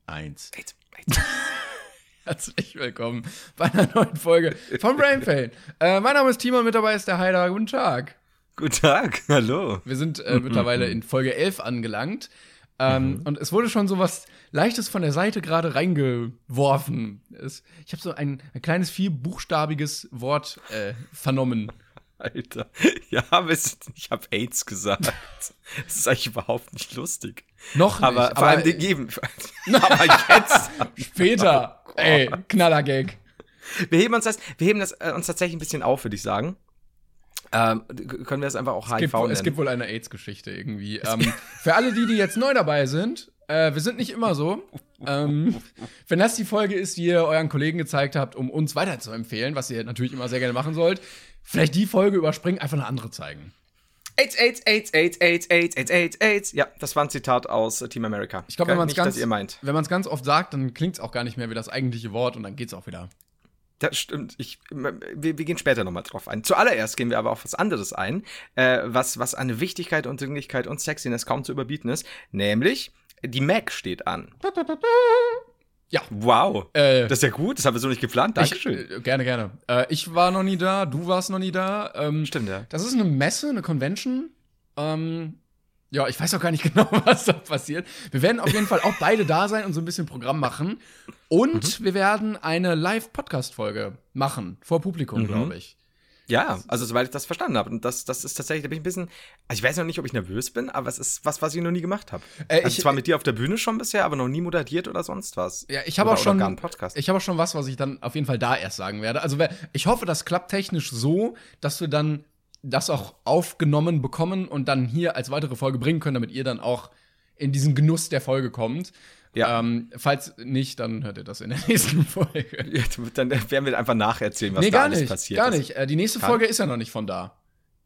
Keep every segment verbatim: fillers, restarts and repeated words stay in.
Eins. AIDS. AIDS. Herzlich willkommen bei einer neuen Folge von Brain Pain. Äh, mein Name ist Timo und mit dabei ist der Heider. Guten Tag. Guten Tag, hallo. Wir sind äh, mittlerweile in Folge elf angelangt. Ähm, mhm. Und es wurde schon so was Leichtes von der Seite gerade reingeworfen. Es, ich habe so ein, ein kleines, vierbuchstabiges Wort äh, vernommen. Alter, ja, ich habe AIDS gesagt. Das ist eigentlich überhaupt nicht lustig. Noch nicht. Aber vor allem den geben. Aber jetzt. Später. Oh Ey, Knallergag. Wir heben uns das, wir heben das äh, uns tatsächlich ein bisschen auf, würde ich sagen. Ähm, können wir das einfach auch H I V nennen? Es gibt wohl eine AIDS-Geschichte irgendwie. Ähm, für alle die, die jetzt neu dabei sind, äh, wir sind nicht immer so. Ähm, wenn das die Folge ist, die ihr euren Kollegen gezeigt habt, um uns weiterzuempfehlen, was ihr natürlich immer sehr gerne machen sollt, vielleicht die Folge überspringen, einfach eine andere zeigen. AIDS, AIDS, AIDS, AIDS, AIDS, AIDS, AIDS, AIDS, AIDS. Ja, das war ein Zitat aus Team America. Ich glaube, wenn man es ganz, meint. wenn man es ganz oft sagt, dann klingt es auch gar nicht mehr wie das eigentliche Wort und dann geht's auch wieder. Das stimmt. Ich, wir, wir gehen später nochmal drauf ein. Zuallererst gehen wir aber auf was anderes ein, äh, was, was an Wichtigkeit und Dringlichkeit und Sexiness kaum zu überbieten ist. Nämlich, die Mac steht an. Ja. Wow. Äh, das ist ja gut. Das haben wir so nicht geplant. Dankeschön. Ich, äh, gerne, gerne. Äh, ich war noch nie da. Du warst noch nie da. Ähm, Stimmt, ja. Das ist eine Messe, eine Convention. Ähm, ja, ich weiß auch gar nicht genau, was da passiert. Wir werden auf jeden Fall auch beide da sein und so ein bisschen Programm machen. Und mhm. wir werden eine Live-Podcast-Folge machen. Vor Publikum, mhm. glaube ich. Ja, also soweit ich das verstanden habe. Und das, das ist tatsächlich, da bin ich ein bisschen, also ich weiß noch nicht, ob ich nervös bin, aber es ist was, was ich noch nie gemacht habe. Äh, also ich, zwar mit dir auf der Bühne schon bisher, aber noch nie moderiert oder sonst was. Ja, ich habe auch schon, ich habe auch schon was, was ich dann auf jeden Fall da erst sagen werde. Also ich hoffe, das klappt technisch so, dass wir dann das auch aufgenommen bekommen und dann hier als weitere Folge bringen können, damit ihr dann auch in diesen Genuss der Folge kommt. Ja. Ähm, falls nicht, dann hört ihr das in der nächsten Folge. Ja, dann werden wir einfach nacherzählen, was nee, da gar alles nicht, passiert gar ist. nicht. Äh, die nächste Kann? Folge ist ja noch nicht von da.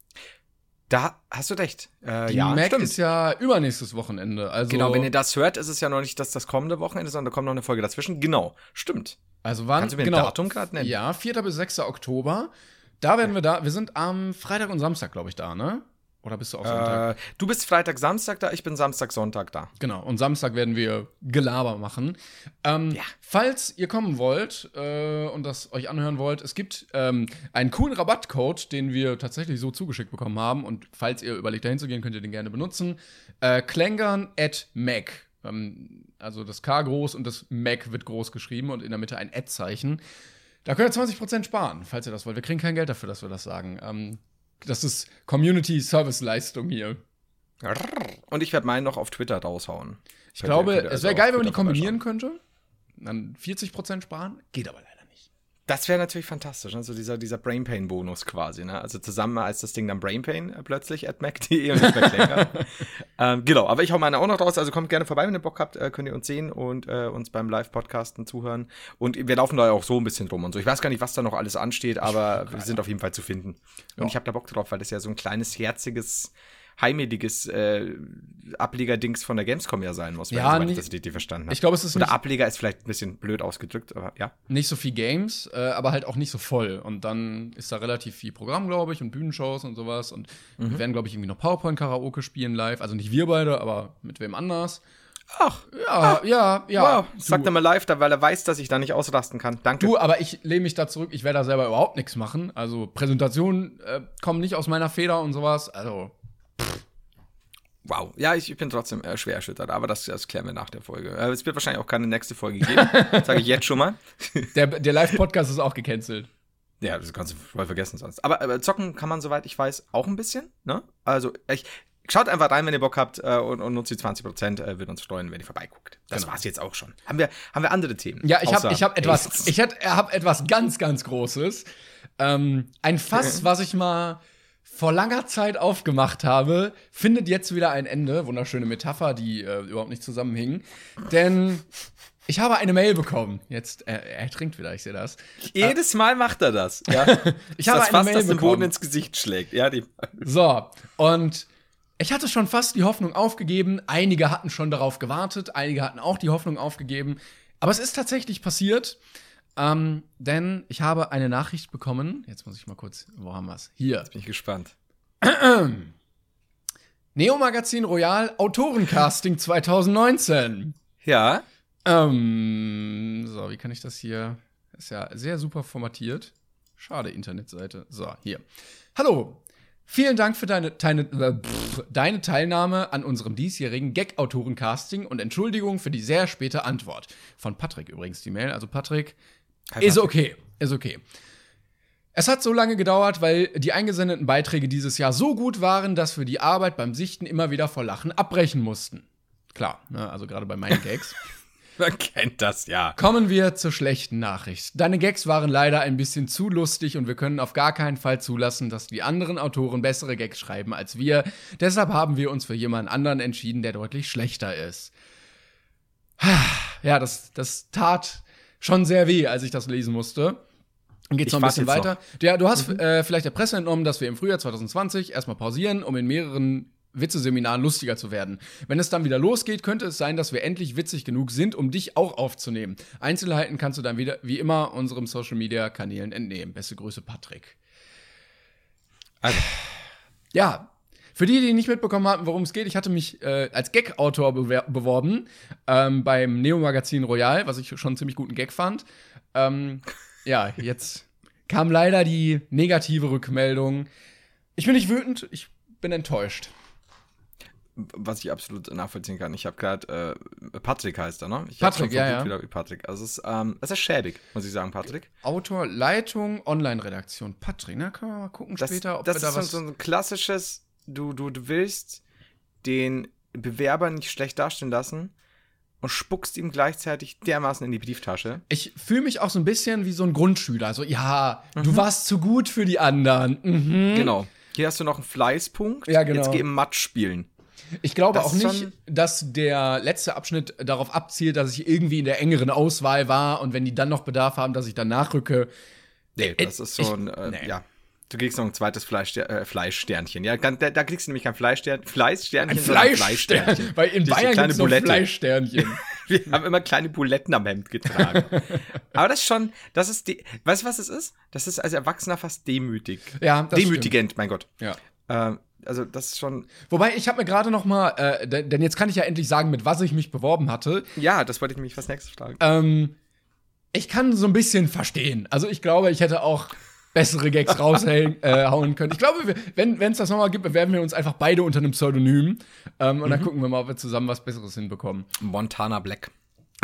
Da hast du recht. Äh, die ja, Mac stimmt. ist ja übernächstes Wochenende. Also genau, wenn ihr das hört, ist es ja noch nicht das, das kommende Wochenende, sondern da kommt noch eine Folge dazwischen. Genau, stimmt. Also wann? Kannst du mir genau, ein Datum gerade nennen? Ja, vierter bis sechster Oktober. Da werden wir da. Wir sind am Freitag und Samstag, glaube ich, da, ne? Oder bist du auch Sonntag? Äh, du bist Freitag, Samstag da, ich bin Samstag, Sonntag da. Genau, und Samstag werden wir Gelaber machen. Ähm, ja. Falls ihr kommen wollt äh, und das euch anhören wollt, es gibt ähm, einen coolen Rabattcode, den wir tatsächlich so zugeschickt bekommen haben. Und falls ihr überlegt, dahin zu gehen, könnt ihr den gerne benutzen. Äh, Klängern at Mac. Ähm, also das K groß und das Mac wird groß geschrieben und in der Mitte ein Ad-Zeichen. Da könnt ihr zwanzig Prozent sparen, falls ihr das wollt. Wir kriegen kein Geld dafür, dass wir das sagen. Ähm, Das ist Community-Service-Leistung hier. Und ich werde meinen noch auf Twitter raushauen. Ich Könnt glaube, es wäre geil, wenn man die kombinieren könnte. Dann vierzig Prozent sparen. Geht aber leider nicht. Das wäre natürlich fantastisch. Also dieser, dieser Brain Pain-Bonus quasi. Ne? Also zusammen als das Ding dann Brain Pain äh, plötzlich at mac punkt de und nicht mehr Klänger. ähm, genau, aber ich hau meine auch noch raus. Also kommt gerne vorbei, wenn ihr Bock habt. Äh, könnt ihr uns sehen und äh, uns beim Live-Podcasten zuhören. Und wir laufen da ja auch so ein bisschen rum und so. Ich weiß gar nicht, was da noch alles ansteht, aber wir sind auf jeden Fall zu finden. Und ja. ich habe da Bock drauf, weil das ja so ein kleines, herziges, heimeliges äh, Ableger-Dings von der Gamescom ja sein muss, wenn ja, ich nicht, das Idee verstanden habe. Ich glaube, es ist Oder nicht, Ableger ist vielleicht ein bisschen blöd ausgedrückt, aber ja. Nicht so viel Games, äh, aber halt auch nicht so voll. Und dann ist da relativ viel Programm, glaube ich, und Bühnenshows und sowas. Und mhm. wir werden, glaube ich, irgendwie noch PowerPoint-Karaoke spielen live. Also nicht wir beide, aber mit wem anders. Ach, ja, ach, ja, ja. Wow. Sagt er mal live, weil er weiß, dass ich da nicht ausrasten kann. Danke. Du, aber ich lehne mich da zurück. Ich werde da selber überhaupt nichts machen. Also Präsentationen äh, kommen nicht aus meiner Feder und sowas. Also wow. Ja, ich, ich bin trotzdem äh, schwer erschüttert, aber das, das klären wir nach der Folge. Äh, es wird wahrscheinlich auch keine nächste Folge geben, sage ich jetzt schon mal. Der, der Live-Podcast ist auch gecancelt. Ja, das kannst du voll vergessen sonst. Aber äh, zocken kann man, soweit ich weiß, auch ein bisschen, ne? Also, ich, schaut einfach rein, wenn ihr Bock habt äh, und, und nutzt die zwanzig Prozent. Äh, würde uns freuen, wenn ihr vorbeiguckt. Das genau. war's jetzt auch schon. Haben wir, haben wir andere Themen? Ja, ich habe ich hab etwas, ich hab etwas ganz, ganz Großes. Ähm, ein Fass, was ich mal vor langer Zeit aufgemacht habe, findet jetzt wieder ein Ende. Wunderschöne Metapher, die äh, überhaupt nicht zusammenhingen. Denn ich habe eine Mail bekommen. Jetzt, er, er trinkt wieder, ich sehe das. Jedes Mal macht er das. Ja. ich habe das eine fast, Mail das den bekommen. Boden ins Gesicht schlägt. Ja, die so, und ich hatte schon fast die Hoffnung aufgegeben. Einige hatten schon darauf gewartet. Einige hatten auch die Hoffnung aufgegeben. Aber es ist tatsächlich passiert. Ähm, denn ich habe eine Nachricht bekommen. Jetzt muss ich mal kurz, wo haben wir es? Hier. Jetzt bin ich gespannt. Neo Magazin Royal Autorencasting zwanzig neunzehn. Ja. Ähm, so, wie kann ich das hier? Ist ja sehr super formatiert. Schade, Internetseite. So, hier. Hallo. Vielen Dank für deine, deine, äh, pff, deine Teilnahme an unserem diesjährigen Gag-Autoren-Casting und Entschuldigung für die sehr späte Antwort. Von Patrick übrigens die Mail. Also Patrick, Hi, ist Patrick. okay, ist okay. Es hat so lange gedauert, weil die eingesendeten Beiträge dieses Jahr so gut waren, dass wir die Arbeit beim Sichten immer wieder vor Lachen abbrechen mussten. Klar, ne, also gerade bei meinen Gags. Man kennt das, ja. Kommen wir zur schlechten Nachricht. Deine Gags waren leider ein bisschen zu lustig und wir können auf gar keinen Fall zulassen, dass die anderen Autoren bessere Gags schreiben als wir. Deshalb haben wir uns für jemanden anderen entschieden, der deutlich schlechter ist. Ja, das, das tat schon sehr weh, als ich das lesen musste. Dann geht's noch ein bisschen weiter. Noch. Ja, du hast mhm. äh, vielleicht der Presse entnommen, dass wir im Frühjahr zwanzig zwanzig erstmal pausieren, um in mehreren Witzeseminaren lustiger zu werden. Wenn es dann wieder losgeht, könnte es sein, dass wir endlich witzig genug sind, um dich auch aufzunehmen. Einzelheiten kannst du dann wieder, wie immer, unserem Social-Media-Kanälen entnehmen. Beste Grüße, Patrick. Also. Ja, für die, die nicht mitbekommen haben, worum es geht, ich hatte mich äh, als Gag-Autor bewer- beworben ähm, beim Neo-Magazin Royal, was ich schon einen ziemlich guten Gag fand. Ähm, ja, jetzt kam leider die negative Rückmeldung. Ich bin nicht wütend, ich bin enttäuscht. Was ich absolut nachvollziehen kann. Ich habe gerade, äh, Patrick heißt er, ne? Ich Patrick, ja, ja. Wieder wie Patrick. Also es ist, ähm, es ist schäbig, muss ich sagen, Patrick. Autor, Leitung, Online-Redaktion. Patrick, na, können wir mal gucken das, später, ob das wir da was... Das ist so ein klassisches, du, du, du willst den Bewerber nicht schlecht dastehen lassen und spuckst ihm gleichzeitig dermaßen in die Brieftasche. Ich fühle mich auch so ein bisschen wie so ein Grundschüler. So, ja, mhm. du warst zu gut für die anderen. Mhm. Genau. Hier hast du noch einen Fleißpunkt. Ja, genau. Jetzt geh im Matsch spielen. Ich glaube das auch nicht, dass der letzte Abschnitt darauf abzielt, dass ich irgendwie in der engeren Auswahl war und wenn die dann noch Bedarf haben, dass ich dann nachrücke. Nee, das ist so ein, äh, nee. ja. Du kriegst noch ein zweites Fleischster- äh, Fleischsternchen. Ja, da, da kriegst du nämlich kein Fleischstern- Fleißsternchen, ein sondern Fleischsternchen. Weil in Bayern gibt es noch Fleischsternchen. Wir haben immer kleine Buletten am Hemd getragen. Aber das ist schon, das ist die, weißt du, was es ist? Das ist als Erwachsener fast demütig. Ja, das Demütigend, stimmt. Mein Gott. Ja. Ähm, also das ist schon. Wobei, ich habe mir gerade noch mal, äh, denn jetzt kann ich ja endlich sagen, mit was ich mich beworben hatte. Ja, das wollte ich mich was nächstes fragen. Ähm, ich kann so ein bisschen verstehen. Also ich glaube, ich hätte auch bessere Gags raushauen äh, können. Ich glaube, wir, wenn es das nochmal gibt, bewerben wir uns einfach beide unter einem Pseudonym. Ähm, und mhm. dann gucken wir mal, ob wir zusammen was Besseres hinbekommen. Montana Black.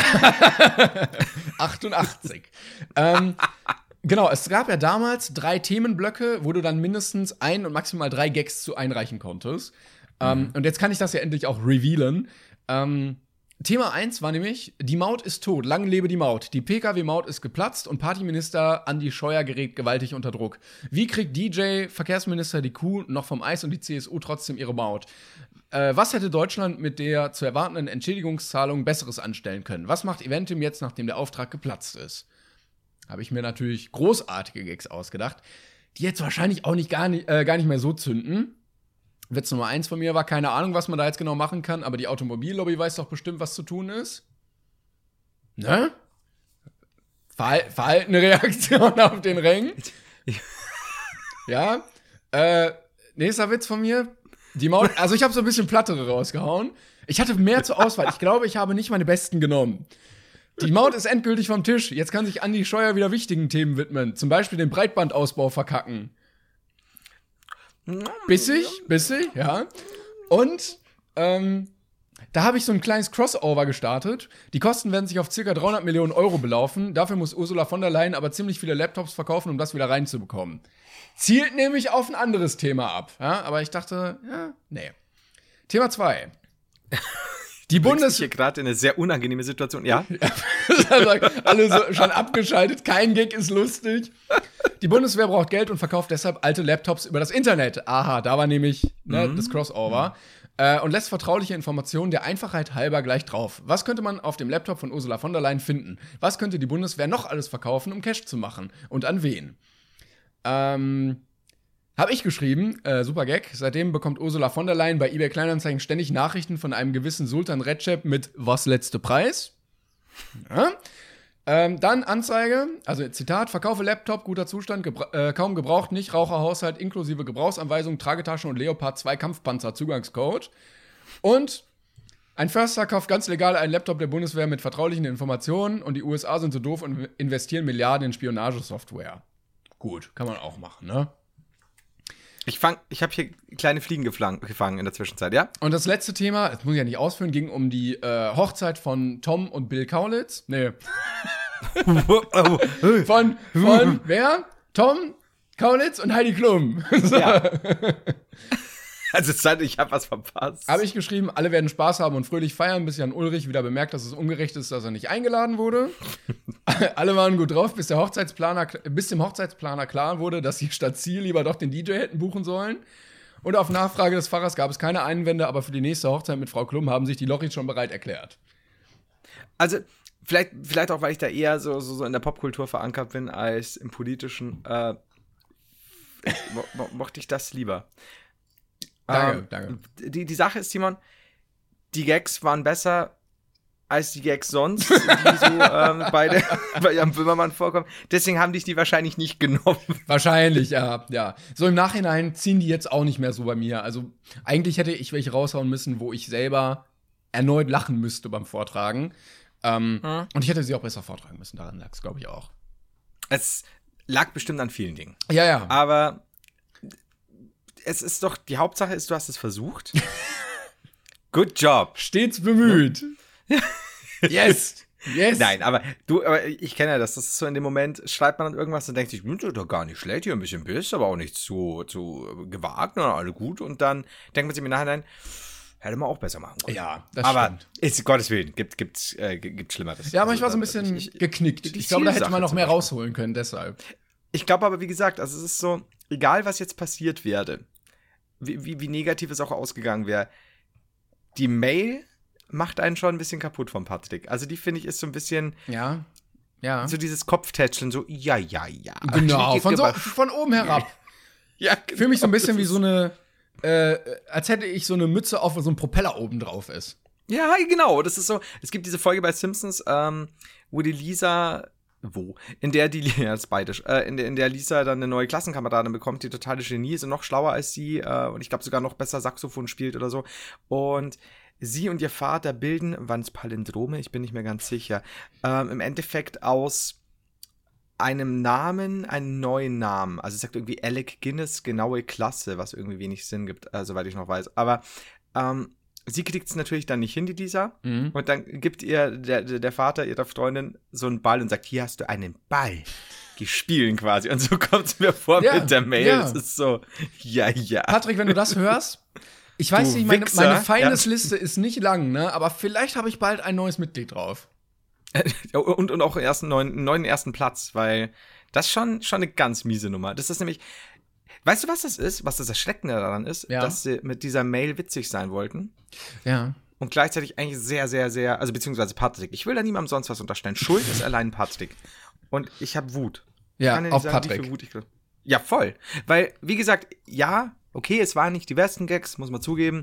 achtundachtzig. ähm, genau, es gab ja damals drei Themenblöcke, wo du dann mindestens ein und maximal drei Gags zu einreichen konntest. Mhm. Ähm, und jetzt kann ich das ja endlich auch revealen. Ähm, Thema eins war nämlich, die Maut ist tot, lang lebe die Maut. Die P K W-Maut ist geplatzt und Partyminister Andi Scheuer gerät gewaltig unter Druck. Wie kriegt D J, Verkehrsminister die Kuh noch vom Eis und die C S U trotzdem ihre Maut? Äh, was hätte Deutschland mit der zu erwartenden Entschädigungszahlung Besseres anstellen können? Was macht Eventim jetzt, nachdem der Auftrag geplatzt ist? Habe ich mir natürlich großartige Gags ausgedacht, die jetzt wahrscheinlich auch nicht gar, nicht, äh, gar nicht mehr so zünden. Witz Nummer eins von mir war, keine Ahnung, was man da jetzt genau machen kann, aber die Automobillobby weiß doch bestimmt, was zu tun ist. Ne? Verhal- verhaltene Reaktion auf den Ring. Ja. Äh, nächster Witz von mir. Die Maut, also ich habe so ein bisschen plattere rausgehauen. Ich hatte mehr zur Auswahl. Ich glaube, ich habe nicht meine besten genommen. Die Maut ist endgültig vom Tisch. Jetzt kann sich Andi Scheuer wieder wichtigen Themen widmen. Zum Beispiel den Breitbandausbau verkacken. Bissig, bissig, ja. Und ähm, da habe ich so ein kleines Crossover gestartet. Die Kosten werden sich auf ca. dreihundert Millionen Euro belaufen. Dafür muss Ursula von der Leyen aber ziemlich viele Laptops verkaufen, um das wieder reinzubekommen. Zielt nämlich auf ein anderes Thema ab. Ja, aber ich dachte, ja, nee. Thema zwei. Die Bundes... hier gerade in eine sehr unangenehme Situation, ja? Alle so schon abgeschaltet, kein Gag ist lustig. Die Bundeswehr braucht Geld und verkauft deshalb alte Laptops über das Internet. Aha, da war nämlich ne, mhm. das Crossover. Mhm. Äh, und lässt vertrauliche Informationen der Einfachheit halber gleich drauf. Was könnte man auf dem Laptop von Ursula von der Leyen finden? Was könnte die Bundeswehr noch alles verkaufen, um Cash zu machen? Und an wen? Ähm... Hab ich geschrieben, äh, super Gag. Seitdem bekommt Ursula von der Leyen bei eBay Kleinanzeigen ständig Nachrichten von einem gewissen Sultan Recep mit was letzte Preis. Ja. Ähm, dann Anzeige, also Zitat, verkaufe Laptop, guter Zustand, gebra- äh, kaum gebraucht, nicht Raucherhaushalt, inklusive Gebrauchsanweisung, Tragetasche und Leopard zwei Kampfpanzer, Zugangscode. Und Ein Förster kauft ganz legal einen Laptop der Bundeswehr mit vertraulichen Informationen und die U S A sind so doof und investieren Milliarden in Spionagesoftware. Gut, kann man auch machen, ne? Ich, fang, ich habe hier kleine Fliegen geflang, gefangen in der Zwischenzeit, ja? Und das letzte Thema, das muss ich ja nicht ausführen, ging um die äh, Hochzeit von Tom und Bill Kaulitz. Nee. von, von wer? Tom Kaulitz und Heidi Klum. So. Ja. Also Zeit, ich habe was verpasst. Habe ich geschrieben, alle werden Spaß haben und fröhlich feiern, bis Jan Ulrich wieder bemerkt, dass es ungerecht ist, dass er nicht eingeladen wurde. Alle waren gut drauf, bis, der Hochzeitsplaner, bis dem Hochzeitsplaner klar wurde, dass sie statt Ziel lieber doch den D J hätten buchen sollen. Und auf Nachfrage des Pfarrers gab es keine Einwände, aber für die nächste Hochzeit mit Frau Klum haben sich die Lochis schon bereit erklärt. Also, vielleicht, vielleicht auch, weil ich da eher so, so, so in der Popkultur verankert bin, als im Politischen, äh, mo mo mochte ich das lieber. Danke, ähm, danke. Die, die Sache ist, Simon, die Gags waren besser als die Gags sonst, die so ähm, bei, der, bei Jan Böhmermann vorkommen. Deswegen haben dich die wahrscheinlich nicht genommen. Wahrscheinlich, ja, ja. So im Nachhinein ziehen die jetzt auch nicht mehr so bei mir. Also eigentlich hätte ich welche raushauen müssen, wo ich selber erneut lachen müsste beim Vortragen. Ähm, hm. Und ich hätte sie auch besser vortragen müssen. Daran lag es, glaube ich, auch. Es lag bestimmt an vielen Dingen. Ja, ja. Aber es ist doch, die Hauptsache ist, du hast es versucht. Good job. Stets bemüht. Yes. Yes. Nein, aber du, aber ich kenne ja das. Das ist so in dem Moment, schreibt man dann irgendwas und denkt sich, hm, doch gar nicht schlecht, hier ein bisschen Biss, aber auch nicht zu, zu gewagt, oder alle gut. Und dann denkt man sich im Nachhinein, hätte man auch besser machen können. Ja, das aber stimmt. Ist Gottes Willen, gibt, gibt, äh, gibt Schlimmeres. Ja, aber ich war also, so ein bisschen ich, ich, geknickt. die Ich glaube, da hätte man noch mehr Zielsache rausholen können, deshalb. Ich glaube aber, wie gesagt, also es ist so, egal was jetzt passiert werde, wie, wie, wie negativ es auch ausgegangen wäre, die Mail macht einen schon ein bisschen kaputt vom Patrick. Also die, finde ich, ist so ein bisschen Ja, ja. so dieses Kopftätscheln, so ja, ja, ja. Genau, von, so, von oben herab. Ja, genau. Ich fühle mich so ein bisschen wie so eine, äh, als hätte ich so eine Mütze auf, wo so ein Propeller oben drauf ist. Ja, genau, das ist so, es gibt diese Folge bei Simpsons, ähm, wo die Lisa, wo? In der die, ja, das ist beidisch, äh, in, der, in der Lisa dann eine neue Klassenkameradin bekommt, die totale Genie ist und noch schlauer als sie, äh, und ich glaube sogar noch besser Saxophon spielt oder so. Und sie und ihr Vater bilden, waren es Palindrome? Ich bin nicht mehr ganz sicher. Ähm, im Endeffekt aus einem Namen einen neuen Namen. Also es sagt irgendwie Alec Guinness, genaue Klasse, was irgendwie wenig Sinn gibt, äh, soweit ich noch weiß. Aber ähm, sie kriegt es natürlich dann nicht hin, die Lisa. Mhm. Und dann gibt ihr der, der Vater ihrer Freundin so einen Ball und sagt, hier hast du einen Ball. Die spielen quasi. Und so kommt es mir vor ja, mit der Mail. Ja. Es ist so, ja, ja. Patrick, wenn du das hörst, ich weiß du nicht, meine, Wichser. meine Feindesliste ja. ist nicht lang, ne? Aber vielleicht habe ich bald ein neues Mitglied drauf. und, und auch einen ersten neuen, neuen ersten Platz, weil das ist schon, schon eine ganz miese Nummer. Das ist nämlich, weißt du, was das ist? Was das Erschreckende daran ist? Ja. Dass sie mit dieser Mail witzig sein wollten. Ja. Und gleichzeitig eigentlich sehr, sehr, sehr, also beziehungsweise Patrick. Ich will da niemandem sonst was unterstellen. Schuld ist allein Patrick. Und ich habe Wut. Ja, ich kann ja auf sagen, Patrick. wie viel Wut ich ja, voll. Weil, wie gesagt, ja, okay, es waren nicht die besten Gags, muss man zugeben.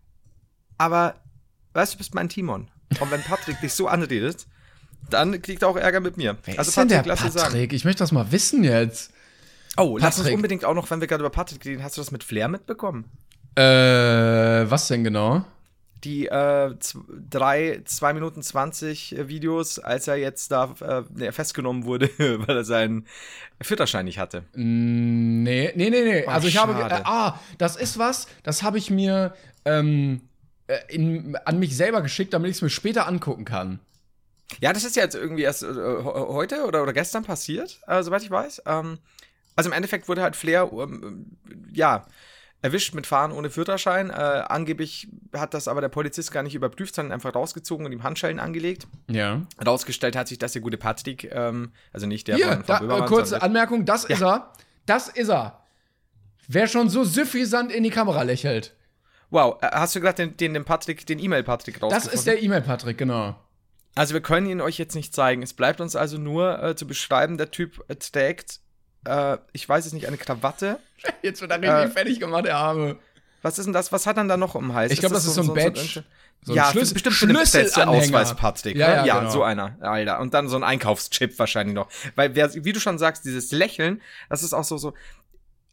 Aber, weißt du, du bist mein Timon. Und wenn Patrick dich so anredet, dann kriegt er auch Ärger mit mir. Wer also ist denn Patrick, der lass dir sagen. Patrick? Ich möchte das mal wissen jetzt. Oh, lass Patrick. uns unbedingt auch noch, wenn wir gerade über Patrick reden, hast du das mit Flair mitbekommen? Äh, was denn genau? Die äh, z- drei, zwei Minuten zwanzig Videos, als er jetzt da äh, festgenommen wurde, weil er seinen Führerschein nicht hatte. Nee, nee, nee, nee. Oh, also ich schade. habe, äh, ah, das ist was, das habe ich mir ähm, in, an mich selber geschickt, damit ich es mir später angucken kann. Ja, das ist ja jetzt irgendwie erst äh, heute oder, oder gestern passiert, äh, soweit ich weiß. Ähm, also im Endeffekt wurde halt Flair, ähm, ja, erwischt mit Fahren ohne Führerschein. Äh, angeblich hat das aber der Polizist gar nicht überprüft, sondern einfach rausgezogen und ihm Handschellen angelegt. Ja. Rausgestellt hat sich, dass der gute Patrick, ähm, also nicht der Hier, von, von da, Böhmermann, äh, kurze sondern- Anmerkung, das Ja. ist er. Das ist er. Wer schon so süffisant in die Kamera lächelt. Wow, äh, hast du gerade den, den, den Patrick, den E-Mail-Patrick Das rausgefunden? ist der E-Mail-Patrick, genau. Also wir können ihn euch jetzt nicht zeigen. Es bleibt uns also nur äh, zu beschreiben, der Typ äh, trägt, äh, ich weiß es nicht, eine Krawatte. Jetzt wird er richtig Äh, fertig gemacht, der Arme. Was ist denn das? Was hat er da noch um den Hals? Ich glaube, das ist so ein Badge. So ein ja, Schlüssel- bestimmt für den Schlüsselanhänger. Ausweis-Patrick. Ja, ne? ja, ja genau. so einer, Alter. Und dann so ein Einkaufschip wahrscheinlich noch. Weil, wer, wie du schon sagst, dieses Lächeln, das ist auch so, so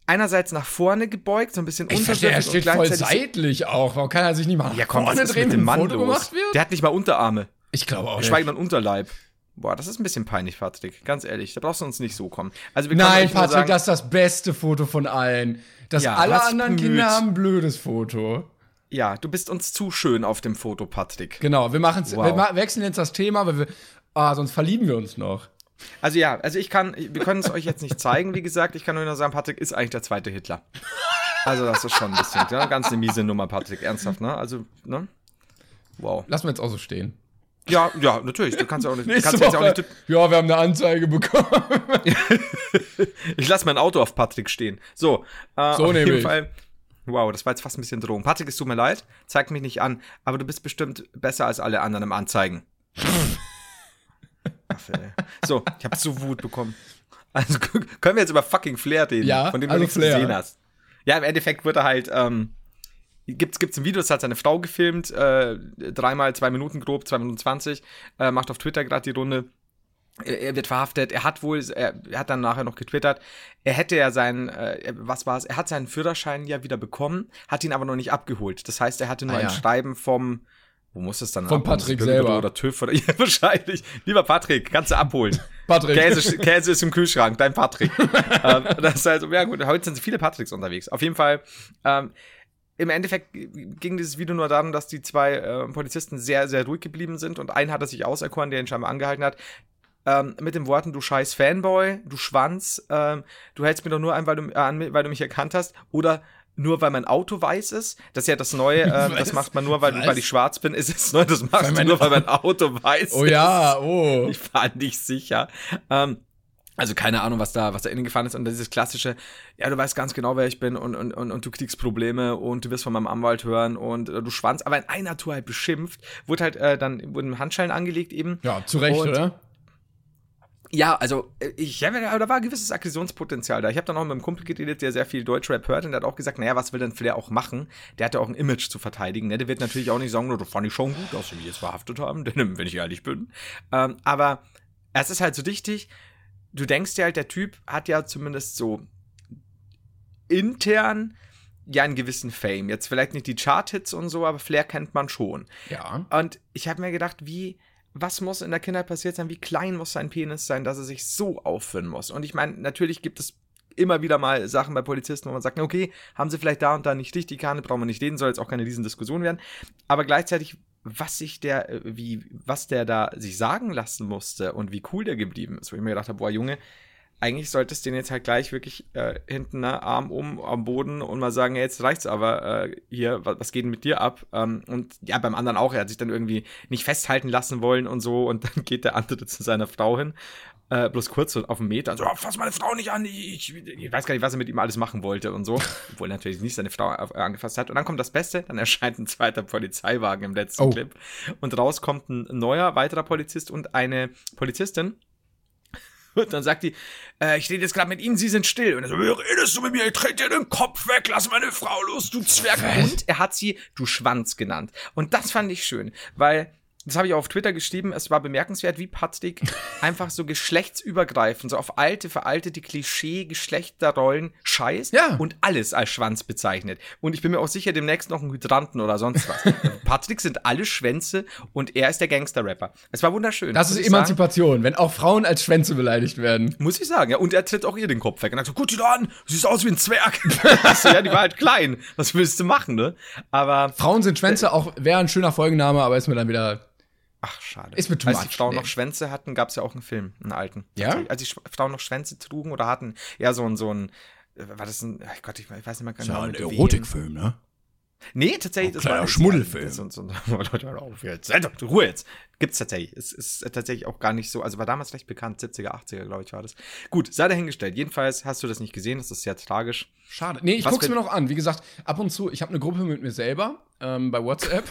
einerseits nach vorne gebeugt, so ein bisschen Ich verstehe, er steht voll seitlich auch. Warum kann er sich nicht mal nach ja, komm, vorne was ist drehen, mit dem wenn Mann ein Foto los? gemacht wird? Der hat nicht mal Unterarme. Ich glaube auch Geschweige nicht. denn Unterleib. Boah, das ist ein bisschen peinlich, Patrick. Ganz ehrlich, da brauchst du uns nicht so kommen. Also wir können Nein, euch nur Patrick, sagen, das ist das beste Foto von allen. Das Ja, alle hast anderen bemüht. Kinder haben ein blödes Foto. ja, du bist uns zu schön auf dem Foto, Patrick. Genau, wir, machen's, Wow. wir ma- wechseln jetzt das Thema, weil wir, ah, sonst verlieben wir uns noch. Also ja, also ich kann, wir können es euch jetzt nicht zeigen, wie gesagt. Ich kann nur noch sagen, Patrick ist eigentlich der zweite Hitler. Also das ist schon ein bisschen, ja, ganz eine miese Nummer, Patrick. Ernsthaft, ne? Also, ne? Wow. Lassen wir jetzt auch so stehen. Ja, ja, natürlich. Du kannst ja auch nicht. Du Nächste kannst jetzt auch Woche, nicht. ja, wir haben eine Anzeige bekommen. Ich lasse mein Auto auf Patrick stehen. So, äh, So auf jeden nämlich. Fall. Wow, das war jetzt fast ein bisschen Drohung. Patrick, es tut mir leid, zeig mich nicht an, aber du bist bestimmt besser als alle anderen im Anzeigen. Affe, ey. So, ich habe so Wut bekommen. Also können wir jetzt über fucking Flair reden, Ja, von dem also du nichts Flair. gesehen hast. Ja, im Endeffekt wird er halt, ähm, gibt's, gibt's ein Video, das hat seine Frau gefilmt, äh, dreimal zwei Minuten grob, zwei Minuten zwanzig, äh, macht auf Twitter gerade die Runde. Er er wird verhaftet, er hat wohl, er, er hat dann nachher noch getwittert, er hätte ja seinen, äh, was war es, er hat seinen Führerschein ja wieder bekommen, hat ihn aber noch nicht abgeholt. Das heißt, er hatte nur Ah, ein ja. Schreiben vom, wo muss es dann Von abholen? Patrick Bürgerbüro selber. Oder TÜV oder, ja, wahrscheinlich. Lieber Patrick, kannst du abholen. Patrick. Käse, Käse ist im Kühlschrank, dein Patrick. ähm, das ist halt so, ja gut, heute sind viele Patricks unterwegs. Auf jeden Fall, ähm, im Endeffekt ging dieses Video nur darum, dass die zwei äh, Polizisten sehr, sehr ruhig geblieben sind und einen hat er sich auserkoren, der ihn scheinbar angehalten hat. Ähm, mit den Worten, du scheiß Fanboy, du Schwanz, ähm, du hältst mir doch nur ein, weil du, äh, an, weil du mich erkannt hast, oder nur weil mein Auto weiß ist. Das ist ja das Neue, ähm, das macht man nur, weil, Was? weil ich schwarz bin, ist es neu, das machst Weil du mein nur, weil mein Auto weiß Oh ja, oh. ist. Ich war nicht sicher. Ähm, also keine Ahnung, was da, was da innen gefahren ist. Und dieses klassische, ja, du weißt ganz genau, wer ich bin und, und, und, und du kriegst Probleme und du wirst von meinem Anwalt hören und äh, du Schwanz. Aber in einer Tour halt beschimpft, wurde halt äh, dann, wurden Handschellen angelegt eben. Ja, zu Recht, Und- oder? Ja, also äh, ich, ja, da war ein gewisses Aggressionspotenzial da. Ich habe dann auch mit einem Kumpel geredet, der sehr viel Deutschrap hört und der hat auch gesagt, naja, was will denn Flair auch machen? Der hat ja auch ein Image zu verteidigen. Ne? Der wird natürlich auch nicht sagen, das fand ich schon gut, dass sie mich jetzt verhaftet haben, denn wenn ich ehrlich bin. Ähm, aber es ist halt so wichtig, du denkst dir halt, der Typ hat ja zumindest so intern ja einen gewissen Fame. Jetzt vielleicht nicht die Chart-Hits und so, aber Flair kennt man schon. Ja. Und ich habe mir gedacht, wie, was muss in der Kindheit passiert sein? Wie klein muss sein Penis sein, dass er sich so aufführen muss? Und ich meine, natürlich gibt es immer wieder mal Sachen bei Polizisten, wo man sagt, okay, haben sie vielleicht da und da nicht richtig gehandelt, brauchen wir nicht reden, soll jetzt auch keine Riesendiskussion werden. Aber gleichzeitig, was sich der, äh, wie, was der da sich sagen lassen musste und wie cool der geblieben ist, wo ich mir gedacht habe, boah, Junge, eigentlich solltest du den jetzt halt gleich wirklich äh, hinten, ne, Arm um, am Boden und mal sagen, ja, jetzt reicht's aber, äh, hier, was, was geht denn mit dir ab? Ähm, und ja, beim anderen auch, er hat sich dann irgendwie nicht festhalten lassen wollen und so und dann geht der andere zu seiner Frau hin, äh, bloß kurz so auf einen Meter, so, oh, fass meine Frau nicht an, ich, ich weiß gar nicht, was er mit ihm alles machen wollte und so, obwohl er natürlich nicht seine Frau auf, äh, angefasst hat. Und dann kommt das Beste, dann erscheint ein zweiter Polizeiwagen im letzten Oh. Clip und raus kommt ein neuer, weiterer Polizist und eine Polizistin. Und dann sagt die, äh, ich rede jetzt gerade mit Ihnen, Sie sind still. Und er so, wie redest du mit mir? Ich trete dir den Kopf weg, lass meine Frau los, du Zwerg. Und er hat sie du Schwanz genannt. Und das fand ich schön, weil, das habe ich auch auf Twitter geschrieben, es war bemerkenswert, wie Patrick einfach so geschlechtsübergreifend, so auf alte, veraltete Klischee-Geschlechterrollen scheißt Ja. und alles als Schwanz bezeichnet. Und ich bin mir auch sicher, demnächst noch einen Hydranten oder sonst was. Patrick sind alle Schwänze und er ist der Gangster-Rapper. Es war wunderschön. Das muss ist ich sagen. Emanzipation, wenn auch Frauen als Schwänze beleidigt werden. Muss ich sagen, ja. Und er tritt auch ihr den Kopf weg. Und sagt so, guck dir da an, du siehst aus wie ein Zwerg. Also, ja, die war halt klein. Was willst du machen, ne? Aber, Frauen sind Schwänze, auch wäre ein schöner Folgenname, aber ist mir dann wieder. ach, schade. Ist mir too Als die much, Frauen nee. noch Schwänze hatten, gab es ja auch einen Film, einen alten. Ja? Tatsächlich. Als die Sch- Frauen noch Schwänze trugen oder hatten, ja, so ein, so ein, äh, war das ein, ach Gott, ich weiß nicht mehr genau. mit wem. ne? Nee, tatsächlich. Ein das kleiner war Schmuddelfilm. So, so, Leute, hör auf jetzt. Seid doch, Ruhe jetzt. Gibt's tatsächlich. Es ist tatsächlich auch gar nicht so, also war damals recht bekannt, siebziger, achtziger, glaube ich, war das. Gut, sei dahingestellt. Jedenfalls hast du das nicht gesehen, das ist sehr tragisch. Schade. Nee, ich Was guck's für- mir noch an. Wie gesagt, ab und zu, ich habe eine Gruppe mit mir selber ähm, bei WhatsApp.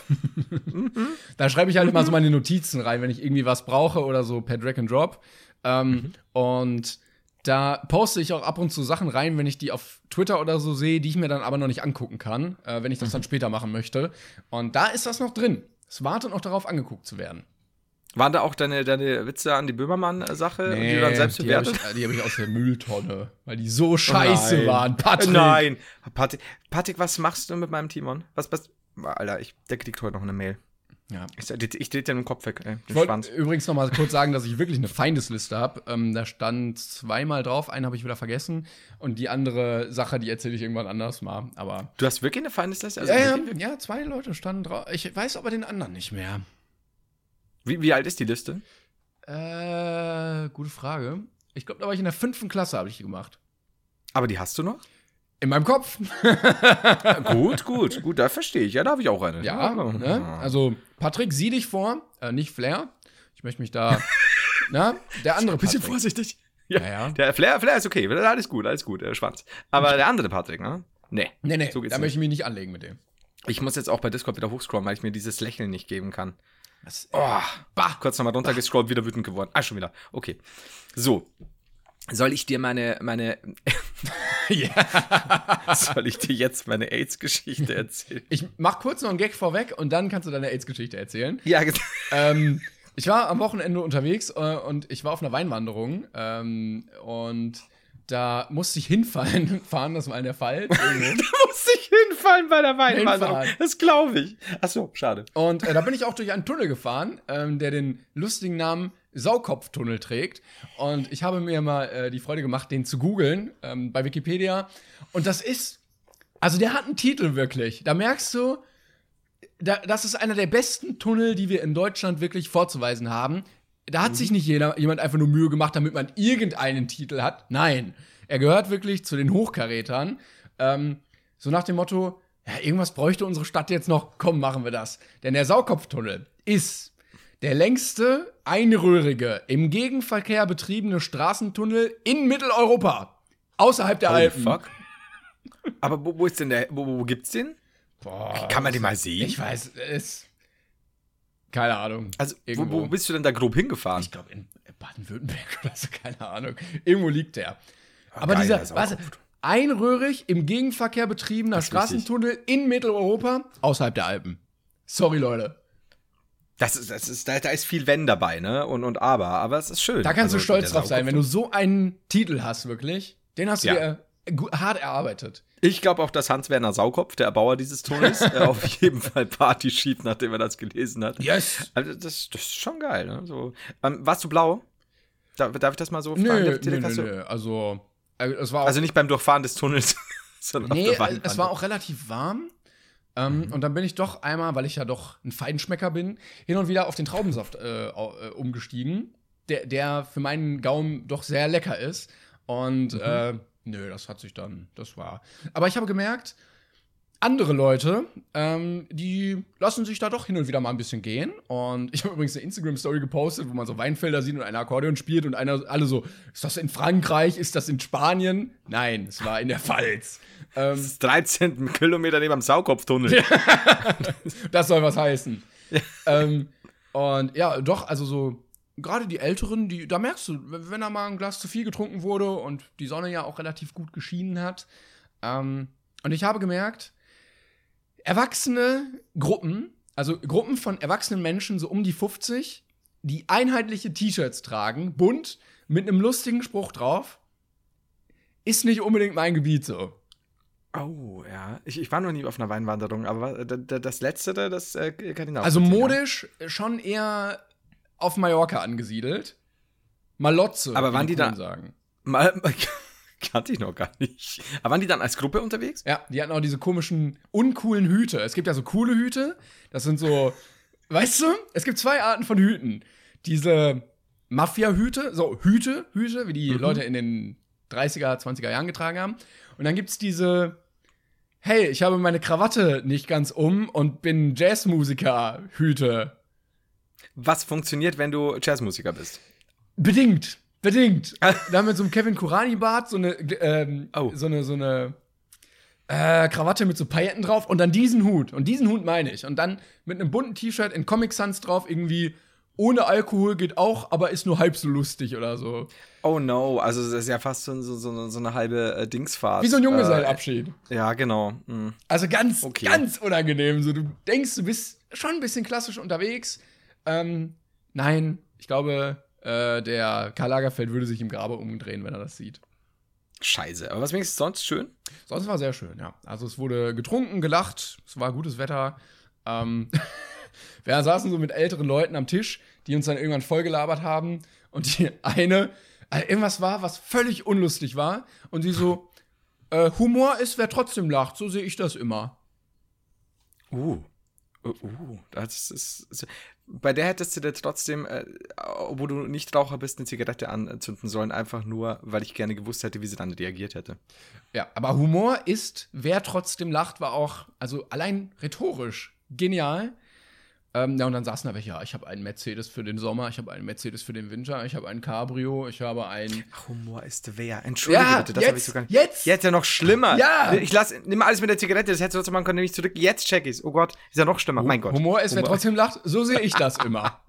Da schreibe ich halt immer so meine Notizen rein, wenn ich irgendwie was brauche oder so per Drag and Drop. Ähm, Und da poste ich auch ab und zu Sachen rein, wenn ich die auf Twitter oder so sehe, die ich mir dann aber noch nicht angucken kann, äh, wenn ich das dann später machen möchte. Und da ist das noch drin. Es wartet noch darauf, angeguckt zu werden. Waren da auch deine, deine Witze an die Böhmermann-Sache, Nee, die du dann selbst die habe bewertet? ich, die hab ich aus der Mülltonne, weil die so scheiße Nein. waren. Patrick. Nein. Patrick, Patrick, was machst du mit meinem Timon? Was, was? Alter, ich, der kriegt heute noch eine Mail. Ja. Ich, ich drehe dir den Kopf weg, ey, den Ich wollte Schwanz. übrigens noch mal kurz sagen, dass ich wirklich eine Feindesliste habe. Ähm, da stand zweimal drauf, einen habe ich wieder vergessen. Und die andere Sache, die erzähle ich irgendwann anders mal. Aber Du hast wirklich eine Feindesliste? Also ja, ja, wirklich? ja, zwei Leute standen drauf. Ich weiß aber den anderen nicht mehr. Wie, wie alt ist die Liste? Äh, gute Frage. Ich glaube, da war ich in der fünften Klasse, habe ich die gemacht. Aber die hast du noch? In meinem Kopf. Gut, gut, gut, da verstehe ich. Ja, da habe ich auch eine. Ja, ne? Also Patrick, sieh dich vor, äh, nicht Flair. Ich möchte mich da, na, der andere Bisschen Patrick. vorsichtig. Ja, ja. Der Flair, Flair ist okay, alles gut, alles gut, äh, Schwanz. Aber der andere Patrick, ne? Nee. Nee, nee, So geht's da nicht. möchte ich mich nicht anlegen mit dem. Ich muss jetzt auch bei Discord wieder hochscrollen, weil ich mir dieses Lächeln nicht geben kann. Was? Oh, bah, kurz nochmal runter gescrollt, wieder wütend geworden. Ah, schon wieder. Okay. So. Soll ich dir meine, meine, Ja. soll ich dir jetzt meine AIDS-Geschichte erzählen? Ich mach kurz noch einen Gag vorweg und dann kannst du deine AIDS-Geschichte erzählen. Ja, ge- ähm, ich war am Wochenende unterwegs äh, und ich war auf einer Weinwanderung ähm, und da musste ich hinfallen. Fahren, das war in der Fall. Irgendwo. muss ich hinfallen bei der Weinwanderung. Hinfahren. Das glaube ich. Ach so, schade. Und äh, da bin ich auch durch einen Tunnel gefahren, ähm, der den lustigen Namen Saukopftunnel trägt. Und ich habe mir mal äh, die Freude gemacht, den zu googeln ähm, bei Wikipedia. Und das ist, also der hat einen Titel wirklich. Da merkst du, da, das ist einer der besten Tunnel, die wir in Deutschland wirklich vorzuweisen haben. Da hat mhm. sich nicht jeder, jemand einfach nur Mühe gemacht, damit man irgendeinen Titel hat. Nein, er gehört wirklich zu den Hochkarätern. Ähm, so nach dem Motto, ja, irgendwas bräuchte unsere Stadt jetzt noch, komm, machen wir das. Denn der Saukopftunnel ist der längste einröhrige, im Gegenverkehr betriebene Straßentunnel in Mitteleuropa. Außerhalb der Holy Alpen. fuck. Aber wo, wo ist denn der, wo, wo gibt's den? Boah, Kann man den mal sehen? Ich weiß, es. Keine Ahnung. Also, wo, Irgendwo. wo bist du denn da grob hingefahren? Ich glaube in Baden-Württemberg oder so, keine Ahnung. Irgendwo liegt der. Aber geil, dieser, das ist auch was, gut. einröhrig im Gegenverkehr betriebener Das ist Straßentunnel in Mitteleuropa, außerhalb der Alpen. Sorry, Leute. Das ist, das ist, da, da ist viel Wenn dabei, ne? Und, und aber, aber es ist schön. Da kannst Also, du stolz der drauf sein, wenn du so einen Titel hast, wirklich. Den hast du Ja. dir äh, gu- hart erarbeitet. Ich glaube auch, dass Hans-Werner Saukopf, der Erbauer dieses Tunnels, äh, auf jeden Fall Party schiebt, nachdem er das gelesen hat. Yes. Also das, das ist schon geil, ne? So, ähm, warst du blau? Darf, darf ich das mal so fragen? Nö, Direkt nö, hast nö, du- nö. Also, äh, es war auch, Also nicht beim Durchfahren des Tunnels, sondern nee, auf der es Weinwanderung. war auch relativ warm. Ähm, Und dann bin ich doch einmal, weil ich ja doch ein Feinschmecker bin, hin und wieder auf den Traubensaft äh, au- äh, umgestiegen, der, der für meinen Gaumen doch sehr lecker ist. Und Mhm. äh, nö, das hat sich dann, das war. Aber ich habe gemerkt, andere Leute, ähm, die lassen sich da doch hin und wieder mal ein bisschen gehen. Und ich habe übrigens eine Instagram-Story gepostet, wo man so Weinfelder sieht und einer Akkordeon spielt und einer alle so, ist das in Frankreich, ist das in Spanien? Nein, es war in der Pfalz. ähm, Das ist dreizehn Kilometer neben dem Saukopftunnel. Das soll was heißen. ähm, und ja, doch, also so, gerade die Älteren, die, da merkst du, wenn da mal ein Glas zu viel getrunken wurde und die Sonne ja auch relativ gut geschienen hat. Ähm, und ich habe gemerkt, erwachsene Gruppen, also Gruppen von erwachsenen Menschen, so um die fünfzig, die einheitliche T-Shirts tragen, bunt, mit einem lustigen Spruch drauf, ist nicht unbedingt mein Gebiet so. Oh, ja. Ich, ich war noch nie auf einer Weinwanderung, aber d- d- das Letzte, das äh, kann ich nachvollziehen. Also ja. modisch schon eher auf Mallorca angesiedelt. Malotze, Aber wie waren die Coolen da- sagen. Mal, kannte ich noch gar nicht. Aber waren die dann als Gruppe unterwegs? Ja, die hatten auch diese komischen, uncoolen Hüte. Es gibt ja so coole Hüte. Das sind so, weißt du, es gibt zwei Arten von Hüten. Diese Mafia-Hüte, so Hüte, Hüte, wie die Mhm. Leute in den dreißiger, zwanziger Jahren getragen haben. Und dann gibt's diese, hey, ich habe meine Krawatte nicht ganz um und bin Jazzmusiker, Hüte. Was funktioniert, wenn du Jazzmusiker bist? Bedingt, bedingt. Da mit so einem Kevin Kurani-Bart, so eine, ähm, Oh. so eine, so eine äh, Krawatte mit so Pailletten drauf und dann diesen Hut. Und diesen Hut meine ich. Und dann mit einem bunten T-Shirt in Comic Sans drauf, irgendwie ohne Alkohol geht auch, aber ist nur halb so lustig oder so. Oh no, also das ist ja fast so, so, so, so eine halbe äh, Dingsfahrt. Wie so ein Junggesellenabschied. Äh, ja, genau. Mhm. Also ganz, Okay. ganz unangenehm. So, du denkst, du bist schon ein bisschen klassisch unterwegs. Ähm, Nein, ich glaube, äh, der Karl Lagerfeld würde sich im Grabe umdrehen, wenn er das sieht. Scheiße, aber was wenigstens sonst schön? Sonst war sehr schön, ja. Also es wurde getrunken, gelacht, es war gutes Wetter. Ähm, wir saßen so mit älteren Leuten am Tisch, die uns dann irgendwann vollgelabert haben. Und die eine, also irgendwas war, was völlig unlustig war. Und sie so, äh, Humor ist, wer trotzdem lacht, so sehe ich das immer. Uh. Uh, uh, das ist. Bei der hättest du dir trotzdem, äh, obwohl du nicht Raucher bist, eine Zigarette anzünden sollen, einfach nur, weil ich gerne gewusst hätte, wie sie dann reagiert hätte. Ja, aber Humor ist, wer trotzdem lacht, war auch, also allein rhetorisch genial. Ähm, ja, und dann saßen da welche, ja, ich habe einen Mercedes für den Sommer, ich habe einen Mercedes für den Winter, ich habe einen Cabrio, ich habe ein Ach, Humor ist wer? Entschuldige ja, bitte, das habe ich sogar nicht. Jetzt! Jetzt ja noch schlimmer. Ja! Ich lass, nimm alles mit der Zigarette, das hättest du trotzdem machen können, nämlich zurück. Jetzt check ich's. Oh Gott, ist ja noch schlimmer. Mein Gott. Humor ist, wer trotzdem lacht, so sehe ich das immer.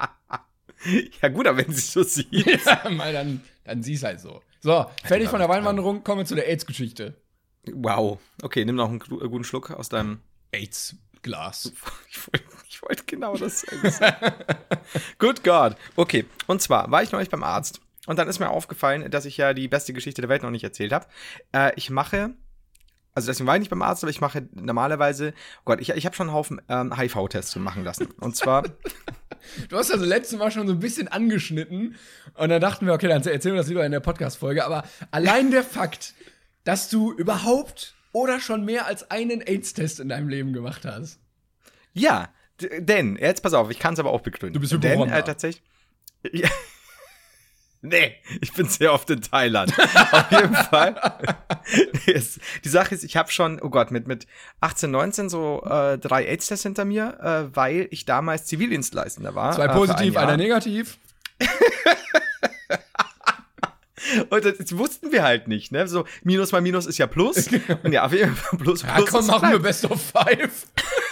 Ja gut, aber wenn sie so sieht. Ja, mal dann, dann sieh's halt so. So, fertig von der Weinwanderung, kommen wir zu der AIDS-Geschichte. Wow. Okay, nimm noch einen guten Schluck aus deinem AIDS-Glas. Ich wollte ich wollt genau das sagen. Good God. Okay, und zwar war ich neulich beim Arzt und dann ist mir aufgefallen, dass ich ja die beste Geschichte der Welt noch nicht erzählt habe. Äh, ich mache, also deswegen war ich nicht beim Arzt, aber ich mache normalerweise, oh Gott, ich, ich habe schon einen Haufen ähm, H I V-Tests machen lassen. Und zwar Du hast also letztes Mal schon so ein bisschen angeschnitten und dann dachten wir, okay, dann erzählen wir das lieber in der Podcast-Folge, aber allein der Fakt, dass du überhaupt oder schon mehr als einen AIDS-Test in deinem Leben gemacht hast. Ja, d- denn, jetzt pass auf, ich kann es aber auch begründen. Du bist Denn Hypochonder. äh, tatsächlich. Ja. Nee, ich bin sehr oft in Thailand. Auf jeden Fall. Yes. Die Sache ist, ich habe schon, oh Gott, mit, mit achtzehn, neunzehn so äh, drei AIDS-Tests hinter mir, äh, weil ich damals Zivildienstleistender war. Zwei äh, positiv, ein einer negativ. Und das, das wussten wir halt nicht, ne? So, Minus mal Minus ist ja Plus. Und ja, auf jeden Fall Plus, Plus. Ja, komm, ist machen wir klein. Best of Five.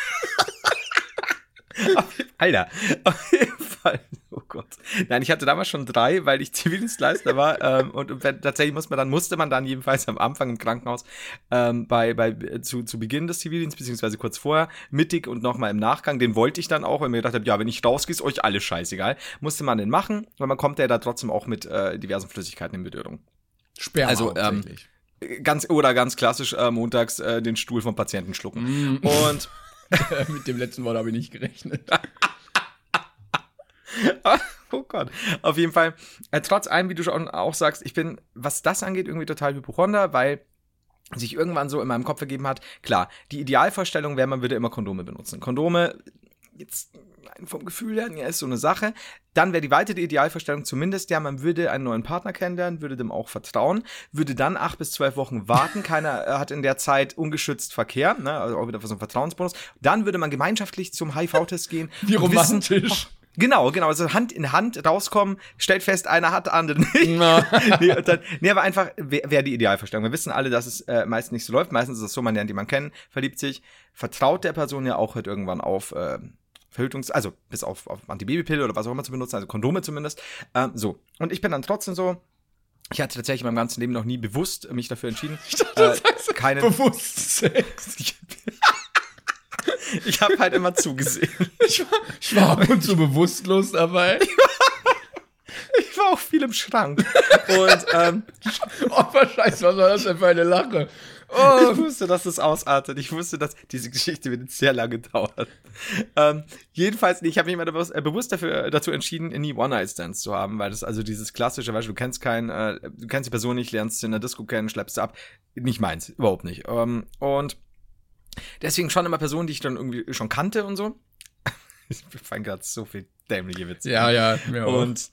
Alter, auf jeden Fall. Oh Gott. Nein, ich hatte damals schon drei, weil ich Zivildienstleister war. ähm, und, und tatsächlich muss man dann, musste man dann jedenfalls am Anfang im Krankenhaus ähm, bei, bei, zu, zu Beginn des Zivildienstes, beziehungsweise kurz vorher, mittig und nochmal im Nachgang, den wollte ich dann auch, weil mir gedacht habe, ja, wenn ich rausgehe, ist euch alles scheißegal. Musste man den machen, weil man kommt ja da trotzdem auch mit äh, diversen Flüssigkeiten in Berührung. Sperma Also, ähm, hauptsächlich. Ganz, oder ganz klassisch äh, montags äh, den Stuhl vom Patienten schlucken. Mm. Und Mit dem letzten Wort habe ich nicht gerechnet. oh Gott. Auf jeden Fall, äh, trotz allem, wie du schon auch sagst, ich bin, was das angeht, irgendwie total Hypochonder, weil sich irgendwann so in meinem Kopf ergeben hat, klar, die Idealvorstellung wäre, man würde immer Kondome benutzen. Kondome, jetzt vom Gefühl her, ja, ist so eine Sache. Dann wäre die weitere Idealvorstellung zumindest, ja, man würde einen neuen Partner kennenlernen, würde dem auch vertrauen, würde dann acht bis zwölf Wochen warten, keiner äh, hat in der Zeit ungeschützt Verkehr, ne, also auch wieder für so einen Vertrauensbonus. Dann würde man gemeinschaftlich zum H I V-Test gehen. Wie romantisch. Wissen, genau, genau, also Hand in Hand rauskommen, stellt fest, einer hat, andere nicht. Na. nee, und dann, nee, aber einfach, wäre wär die Idealvorstellung. Wir wissen alle, dass es äh, meist nicht so läuft. Meistens ist es so, man lernt jemanden kennen, verliebt sich, vertraut der Person ja auch halt irgendwann auf äh, Verhütungs-, also bis auf, auf Antibabypille oder was auch immer zu benutzen, also Kondome zumindest. Ähm, so. Und ich bin dann trotzdem so, ich hatte tatsächlich in meinem ganzen Leben noch nie bewusst mich dafür entschieden. Ich dachte, äh, du sagst keine bewusst Sex. Ich habe halt immer zugesehen. Ich war, ich war ab und zu bewusstlos dabei. Ich war auch viel im Schrank. Und, ähm, Oh, was Scheiße, was war das denn für eine Lache? Oh. Ich wusste, dass es ausartet. Ich wusste, dass diese Geschichte wird jetzt sehr lange dauern. Ähm, jedenfalls, ich habe mich mal bewusst, äh, bewusst dafür, dazu entschieden, nie One-Night-Stands zu haben, weil das also dieses klassische, weißt du, du kennst keinen, äh, du kennst die Person nicht, lernst sie in der Disco kennen, schleppst sie ab. Nicht meins, überhaupt nicht. Ähm, und deswegen schon immer Personen, die ich dann irgendwie schon kannte und so. Ich fand gerade so viel dämliche Witze. Ja, ja, mir auch. Und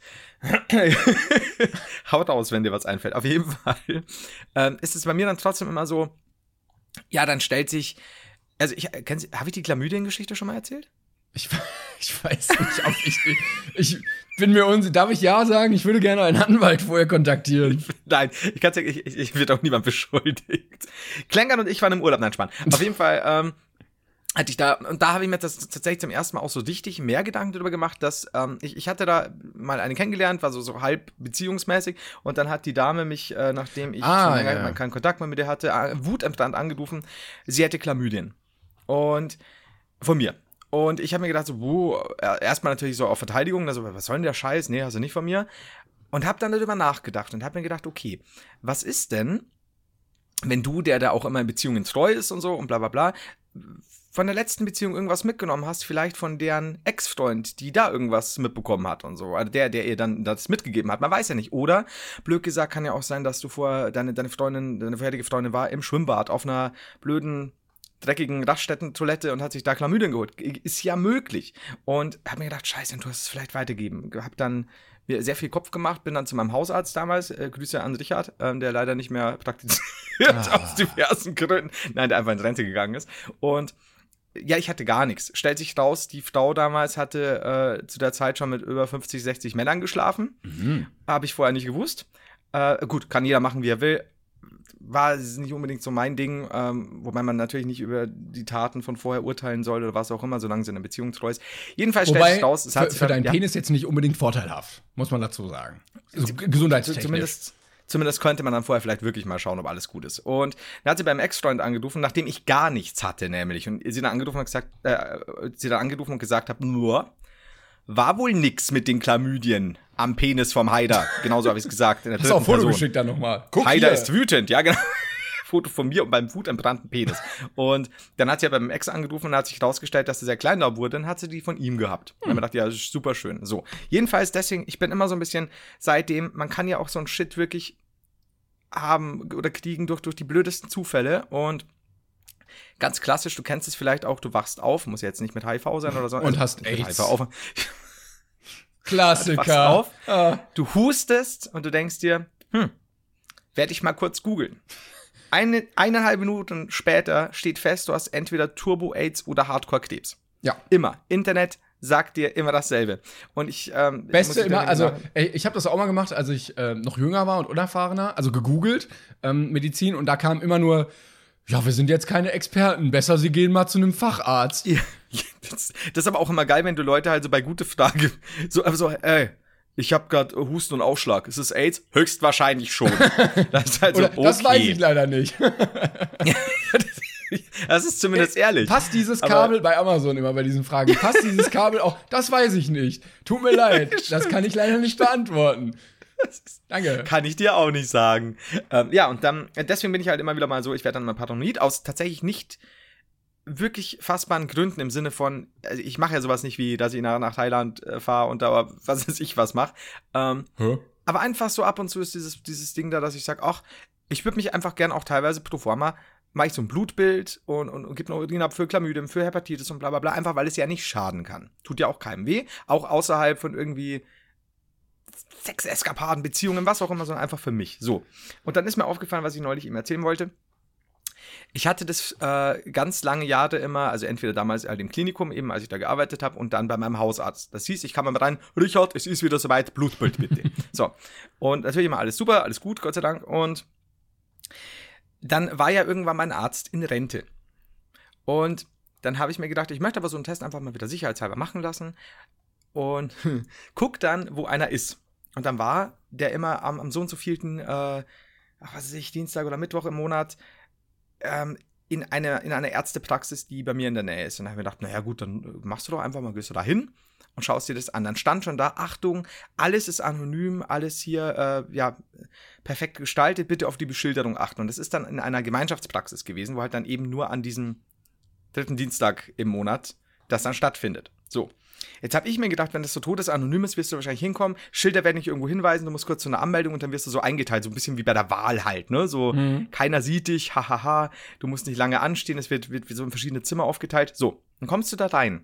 haut aus, wenn dir was einfällt. Auf jeden Fall ähm, ist es bei mir dann trotzdem immer so, ja, dann stellt sich, also ich, habe ich die Chlamydien-Geschichte schon mal erzählt? Ich, ich weiß nicht, ob ich, ich bin mir unsicher. Darf ich ja sagen? Ich würde gerne einen Anwalt vorher kontaktieren. Nein, ich kann sagen, ich, ich, ich wird auch niemand beschuldigt. Klenkern und ich waren im Urlaub, nein, Spann. Auf jeden Fall, ähm, hatte ich da, und da habe ich mir das tatsächlich zum ersten Mal auch so richtig mehr Gedanken darüber gemacht, dass ähm, ich, ich hatte da mal eine kennengelernt, war so, so halb beziehungsmäßig und dann hat die Dame mich, äh, nachdem ich Ah, schon länger ja. keinen Kontakt mehr mit ihr hatte, äh, wutentbrannt angerufen, sie hätte Chlamydien. Und von mir. Und ich habe mir gedacht, so, wuh, erstmal natürlich so auf Verteidigung, also, was soll denn der Scheiß? Nee, hast du nicht von mir. Und habe dann darüber nachgedacht und habe mir gedacht, okay, was ist denn, wenn du, der da auch immer in Beziehungen treu ist und so und bla bla bla, von der letzten Beziehung irgendwas mitgenommen hast, vielleicht von deren Ex-Freund, die da irgendwas mitbekommen hat und so. Also der, der ihr dann das mitgegeben hat. Man weiß ja nicht. Oder, blöd gesagt, kann ja auch sein, dass du vorher, deine, deine Freundin, deine vorherige Freundin war im Schwimmbad auf einer blöden, dreckigen Raststätten-Toilette und hat sich da Chlamydien geholt. Ist ja möglich. Und hab mir gedacht, scheiße, du hast es vielleicht weitergeben. Hab dann mir sehr viel Kopf gemacht, bin dann zu meinem Hausarzt damals, äh, Grüße an Richard, ähm, der leider nicht mehr praktiziert ah. aus diversen Gründen. Nein, der einfach in Rente gegangen ist. Und ja, ich hatte gar nichts. Stellt sich raus, die Frau damals hatte äh, zu der Zeit schon mit über fünfzig, sechzig Männern geschlafen. Mhm. Habe ich vorher nicht gewusst. Äh, gut, kann jeder machen, wie er will. War nicht unbedingt so mein Ding, ähm, wobei man natürlich nicht über die Taten von vorher urteilen soll oder was auch immer, solange sie in einer Beziehung treu ist. Jedenfalls stellt sich raus, es für, hat für deinen ja. Penis jetzt nicht unbedingt vorteilhaft, muss man dazu sagen. Also, gesundheitstechnisch. Zumindest Zumindest könnte man dann vorher vielleicht wirklich mal schauen, ob alles gut ist. Und dann hat sie beim Ex-Freund angerufen, nachdem ich gar nichts hatte, nämlich. Und sie dann angerufen und gesagt, äh, sie dann angerufen und gesagt hat, nur, war wohl nix mit den Chlamydien am Penis vom Haider. Genauso habe ich es gesagt. In der Hast du auch ein Foto geschickt dann nochmal? Haider hier. Ist wütend, ja genau. Foto von mir und beim wutentbrannten Penis. Und dann hat sie ja beim Ex angerufen und hat sich herausgestellt, dass er sehr klein da wurde. Dann hat sie die von ihm gehabt. Hm. Und dann habe ich gedacht, ja, das ist super schön. So. Jedenfalls deswegen, ich bin immer so ein bisschen seitdem, man kann ja auch so ein Shit wirklich haben oder kriegen durch, durch die blödesten Zufälle und ganz klassisch, du kennst es vielleicht auch, du wachst auf, muss jetzt nicht mit H I V sein oder so. Und also, hast AIDS. Auf. Klassiker. Du wachst auf, ah. du hustest und du denkst dir, hm, werde ich mal kurz googeln. Eine, eineinhalb Minuten später steht fest, du hast entweder Turbo-AIDS oder Hardcore-Krebs. Ja. Immer. Internet sagt dir immer dasselbe. Und ich, ähm, Beste immer, also ey, ich habe das auch mal gemacht, als ich äh, noch jünger war und unerfahrener, also gegoogelt, ähm, Medizin, und da kam immer nur, ja, wir sind jetzt keine Experten, besser, sie gehen mal zu einem Facharzt. Ja, das, das ist aber auch immer geil, wenn du Leute halt so bei gute Frage, so, so ey, ich habe gerade Husten und Ausschlag. Ist es AIDS? Höchstwahrscheinlich schon. Das ist halt so, okay. Das weiß ich leider nicht. Das ist zumindest ehrlich. Passt dieses Kabel aber bei Amazon immer bei diesen Fragen? Passt dieses Kabel auch? Das weiß ich nicht. Tut mir leid. Das kann ich leider nicht beantworten. Danke. Kann ich dir auch nicht sagen. Ähm, ja, und dann, deswegen bin ich halt immer wieder mal so, ich werde dann mal paranoid, aus tatsächlich nicht wirklich fassbaren Gründen im Sinne von, also ich mache ja sowas nicht wie, dass ich nach, nach Thailand äh, fahre und da was weiß ich was mache. Ähm, aber einfach so ab und zu ist dieses, dieses Ding da, dass ich sage, ach, ich würde mich einfach gern auch teilweise pro forma, mache ich so ein Blutbild und, und, und gebe noch Urin ab für Chlamydien, für Hepatitis und bla bla bla, einfach weil es ja nicht schaden kann. Tut ja auch keinem weh, auch außerhalb von irgendwie Sexeskapaden, Beziehungen, was auch immer, sondern einfach für mich. So. Und dann ist mir aufgefallen, was ich neulich ihm erzählen wollte. Ich hatte das äh, ganz lange Jahre immer, also entweder damals halt im Klinikum, eben als ich da gearbeitet habe, und dann bei meinem Hausarzt. Das hieß, ich kam mal rein, Richard, es ist wieder soweit, Blutbild bitte. So. Und natürlich immer alles super, alles gut, Gott sei Dank. Und dann war ja irgendwann mein Arzt in Rente. Und dann habe ich mir gedacht, ich möchte aber so einen Test einfach mal wieder sicherheitshalber machen lassen. Und guck dann, wo einer ist. Und dann war der immer am, am so und so vielten, äh, ach, was weiß ich, Dienstag oder Mittwoch im Monat, ähm, in einer in einer Ärztepraxis, die bei mir in der Nähe ist. Und dann habe ich mir gedacht, naja gut, dann machst du doch einfach mal, gehst du da hin und schaust dir das an. Dann stand schon da, Achtung, alles ist anonym, alles hier, äh, ja, perfekt gestaltet, bitte auf die Beschilderung achten. Und das ist dann in einer Gemeinschaftspraxis gewesen, wo halt dann eben nur an diesem dritten Dienstag im Monat das dann stattfindet. So. Jetzt habe ich mir gedacht, wenn das so todesanonym ist, wirst du wahrscheinlich hinkommen, Schilder werden dich irgendwo hinweisen, du musst kurz zu einer Anmeldung und dann wirst du so eingeteilt, so ein bisschen wie bei der Wahl halt, ne, so, mhm. Keiner sieht dich, hahaha, du musst nicht lange anstehen, es wird, wird so in verschiedene Zimmer aufgeteilt, so, dann kommst du da rein.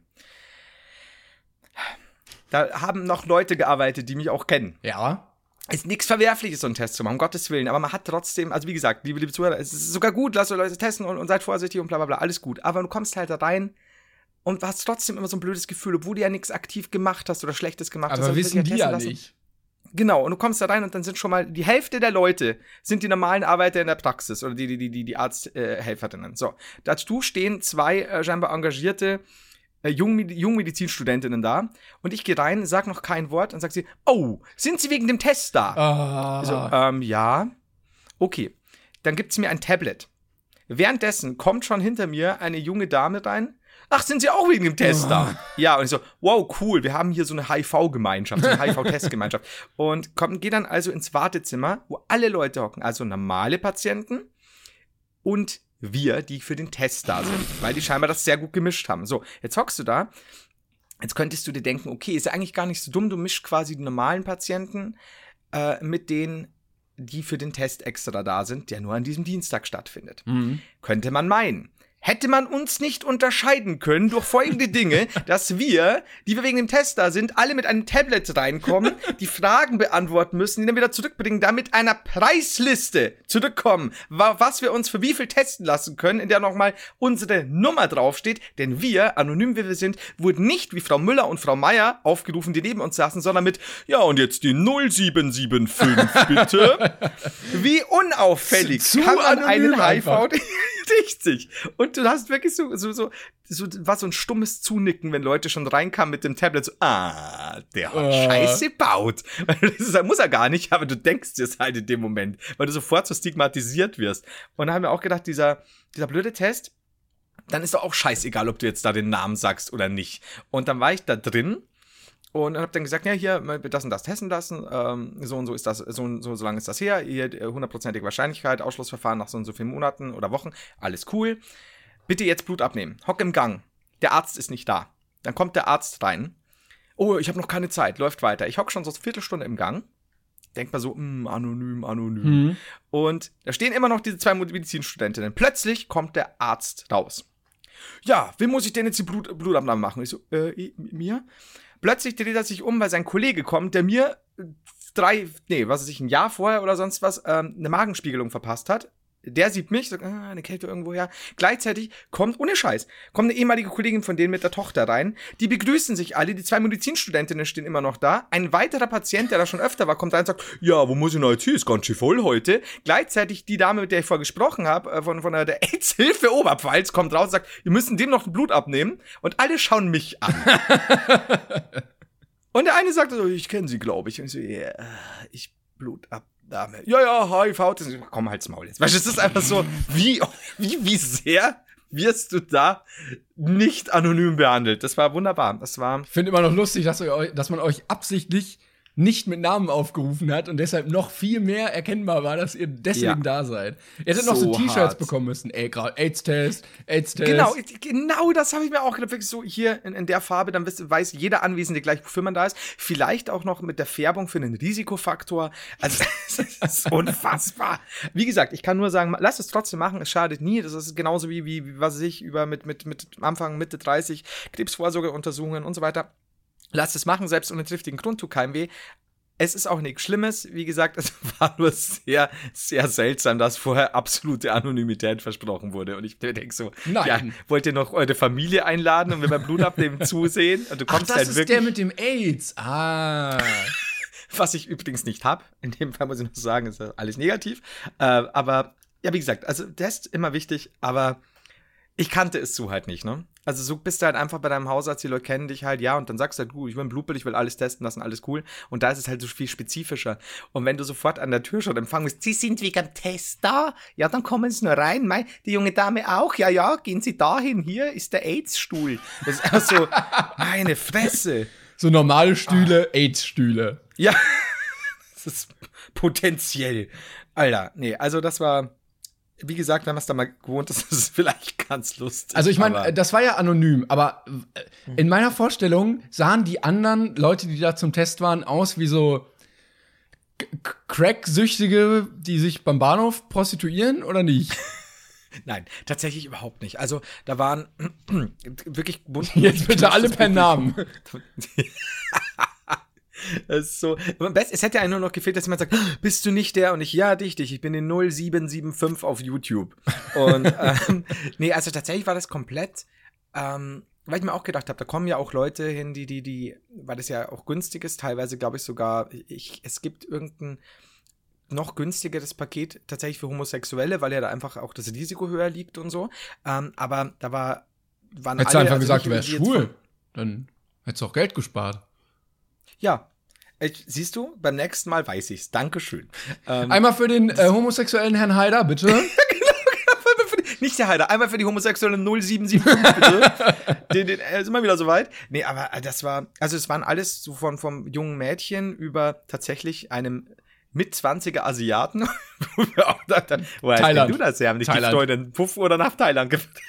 Da haben noch Leute gearbeitet, die mich auch kennen. Ja. Ist nichts Verwerfliches, so einen Test zu machen, um Gottes Willen, aber man hat trotzdem, also wie gesagt, liebe, liebe Zuhörer, es ist sogar gut, lasst Leute testen und, und seid vorsichtig und bla bla bla, alles gut, aber du kommst halt da rein und hast trotzdem immer so ein blödes Gefühl, obwohl du ja nichts aktiv gemacht hast oder Schlechtes gemacht aber hast. Aber wissen die ja lassen. Nicht. Genau, und du kommst da rein und dann sind schon mal die Hälfte der Leute sind die normalen Arbeiter in der Praxis oder die, die, die, die Arzthelferinnen. Äh, so, dazu stehen zwei äh, scheinbar engagierte äh, Jungmed- Jungmedizinstudentinnen da und ich gehe rein, sag noch kein Wort und sag sie, oh, sind Sie wegen dem Test da? Ah. So, ähm, ja. Okay, dann gibt's mir ein Tablet. Währenddessen kommt schon hinter mir eine junge Dame rein, ach, sind Sie auch wegen dem Test da? Ja, und ich so, wow, cool, wir haben hier so eine H I V-Gemeinschaft, so eine H I V-Testgemeinschaft. Und komm, geh dann also ins Wartezimmer, wo alle Leute hocken, also normale Patienten und wir, die für den Test da sind, weil die scheinbar das sehr gut gemischt haben. So, jetzt hockst du da, jetzt könntest du dir denken, okay, ist ja eigentlich gar nicht so dumm, du mischst quasi die normalen Patienten äh, mit denen, die für den Test extra da sind, der nur an diesem Dienstag stattfindet. Mhm. Könnte man meinen. Hätte man uns nicht unterscheiden können durch folgende Dinge, dass wir, die wir wegen dem Test da sind, alle mit einem Tablet reinkommen, die Fragen beantworten müssen, die dann wieder zurückbringen, dann mit einer Preisliste zurückkommen, was wir uns für wie viel testen lassen können, in der nochmal unsere Nummer draufsteht, denn wir, anonym wie wir sind, wurden nicht wie Frau Müller und Frau Meier aufgerufen, die neben uns saßen, sondern mit, ja und jetzt die null sieben sieben fünf bitte. Wie unauffällig zu, zu kann man einen H I V... Richtig. Und du hast wirklich so, so, so, so, war so ein stummes Zunicken, wenn Leute schon reinkamen mit dem Tablet, so, ah, der hat uh. Scheiße baut. Das muss er gar nicht, aber du denkst es halt in dem Moment, weil du sofort so stigmatisiert wirst. Und da haben wir auch gedacht, dieser, dieser blöde Test, dann ist doch auch scheißegal, ob du jetzt da den Namen sagst oder nicht. Und dann war ich da drin und hab dann gesagt, ja, hier, das und das testen lassen, ähm, so und so ist das, so und so, so lange ist das her, hier hundertprozentige Wahrscheinlichkeit, Ausschlussverfahren nach so und so vielen Monaten oder Wochen, alles cool. Bitte jetzt Blut abnehmen. Hock im Gang. Der Arzt ist nicht da. Dann kommt der Arzt rein. Oh, ich habe noch keine Zeit, läuft weiter. Ich hock schon so eine Viertelstunde im Gang. Denk mal so, mh, anonym, anonym. Mhm. Und da stehen immer noch diese zwei Medizinstudentinnen. Plötzlich kommt der Arzt raus. Ja, wem muss ich denn jetzt die Blut, Blutabnahme machen? Ich so, äh, mir? Plötzlich dreht er sich um, weil sein Kollege kommt, der mir drei, nee, was weiß ich, ein Jahr vorher oder sonst was, ähm, eine Magenspiegelung verpasst hat. Der sieht mich, sagt, ah, eine Kälte irgendwo her. Gleichzeitig kommt, ohne Scheiß, kommt eine ehemalige Kollegin von denen mit der Tochter rein. Die begrüßen sich alle, die zwei Medizinstudentinnen stehen immer noch da. Ein weiterer Patient, der da schon öfter war, kommt rein und sagt, ja, wo muss ich noch jetzt hin? Ist ganz schön voll heute. Gleichzeitig die Dame, mit der ich vorher gesprochen habe, von, von der, der AIDS-Hilfe Oberpfalz, kommt raus und sagt, wir müssen dem noch ein Blut abnehmen. Und alle schauen mich an. Und der eine sagt so, ich kenne sie, glaube ich. Und ich so, ja, yeah, ich Blut ab. Dame. Ja, ja, H I V, komm halt's Maul jetzt. Weißt du, es ist einfach so, wie, wie, wie sehr wirst du da nicht anonym behandelt? Das war wunderbar. Das war. Ich finde immer noch lustig, dass, euch, dass man euch absichtlich nicht mit Namen aufgerufen hat und deshalb noch viel mehr erkennbar war, dass ihr deswegen ja. da seid. Ihr hättet so noch so T-Shirts hart. bekommen müssen. Ey, gerade AIDS-Test, AIDS-Test. Genau, genau das habe ich mir auch gedacht. Wirklich so hier in, in der Farbe, dann weiß, weiß jeder Anwesende gleich, wofür man da ist. Vielleicht auch noch mit der Färbung für einen Risikofaktor. Also, das ist unfassbar. Wie gesagt, ich kann nur sagen, lasst es trotzdem machen, es schadet nie. Das ist genauso wie, wie, wie was ich über mit, mit, mit Anfang, Mitte dreißig, Krebsvorsorgeuntersuchungen und so weiter. Lasst es machen, selbst ohne triftigen Grund, tut keinem weh. Es ist auch nichts Schlimmes. Wie gesagt, es war nur sehr, sehr seltsam, dass vorher absolute Anonymität versprochen wurde. Und ich denke so, Nein. ja, wollt ihr noch eure Familie einladen und wenn wir Blut abnehmen zusehen? Und du kommst Ach, das halt ist wirklich, der mit dem AIDS. Ah. Was ich übrigens nicht habe. In dem Fall muss ich noch sagen, ist alles negativ. Äh, aber, ja, wie gesagt, also Test immer wichtig, aber ich kannte es so halt nicht, ne? Also so bist du halt einfach bei deinem Hausarzt, die Leute kennen dich halt, ja, und dann sagst du halt, gut, ich will ein Blutbild, ich will alles testen lassen, alles cool. Und da ist es halt so viel spezifischer. Und wenn du sofort an der Tür schon empfangen bist, Sie sind wegen Test da? Ja, dann kommen Sie nur rein. Mei, die junge Dame auch? Ja, ja, gehen Sie dahin, hier ist der AIDS-Stuhl. Das ist einfach so, meine Fresse. So normale Stühle, ah. AIDS-Stühle. Ja, das ist potenziell. Alter, nee, also das war... Wie gesagt, wenn man es da mal gewohnt ist, ist es vielleicht ganz lustig. Also ich meine, das war ja anonym, aber in meiner Vorstellung sahen die anderen Leute, die da zum Test waren, aus wie so Crack-Süchtige, die sich beim Bahnhof prostituieren, oder nicht? Nein, tatsächlich überhaupt nicht. Also da waren wirklich... Jetzt bitte alle per Namen. Das ist so. Es hätte ja nur noch gefehlt, dass jemand sagt, bist du nicht der? Und ich, ja, dich, dich. Ich bin in null sieben sieben fünf auf YouTube. Und ähm, nee, also tatsächlich war das komplett, ähm, weil ich mir auch gedacht habe, da kommen ja auch Leute hin, die, die, die, weil das ja auch günstig ist, teilweise glaube ich sogar, ich, es gibt irgendein noch günstigeres Paket tatsächlich für Homosexuelle, weil ja da einfach auch das Risiko höher liegt und so. Ähm, aber da war, waren Hättest alle... Hättest du einfach also gesagt, du wärst schwul, dann hättest du auch Geld gespart. Ja, ich, siehst du, beim nächsten Mal weiß ich's. Dankeschön. Ähm, Einmal für den äh, homosexuellen Herrn Haider, bitte. Genau, genau. Nicht der Heider, einmal für die Homosexuellen null sieben sieben fünf, bitte. den, den, äh, ist immer wieder soweit. Nee, aber das war, also es waren alles so von, vom jungen Mädchen über tatsächlich einem Mitzwanziger Asiaten. Wo wir auch dachten, woher Thailand. du das her? Haben dich die Leute in Puff oder nach Thailand gefragt?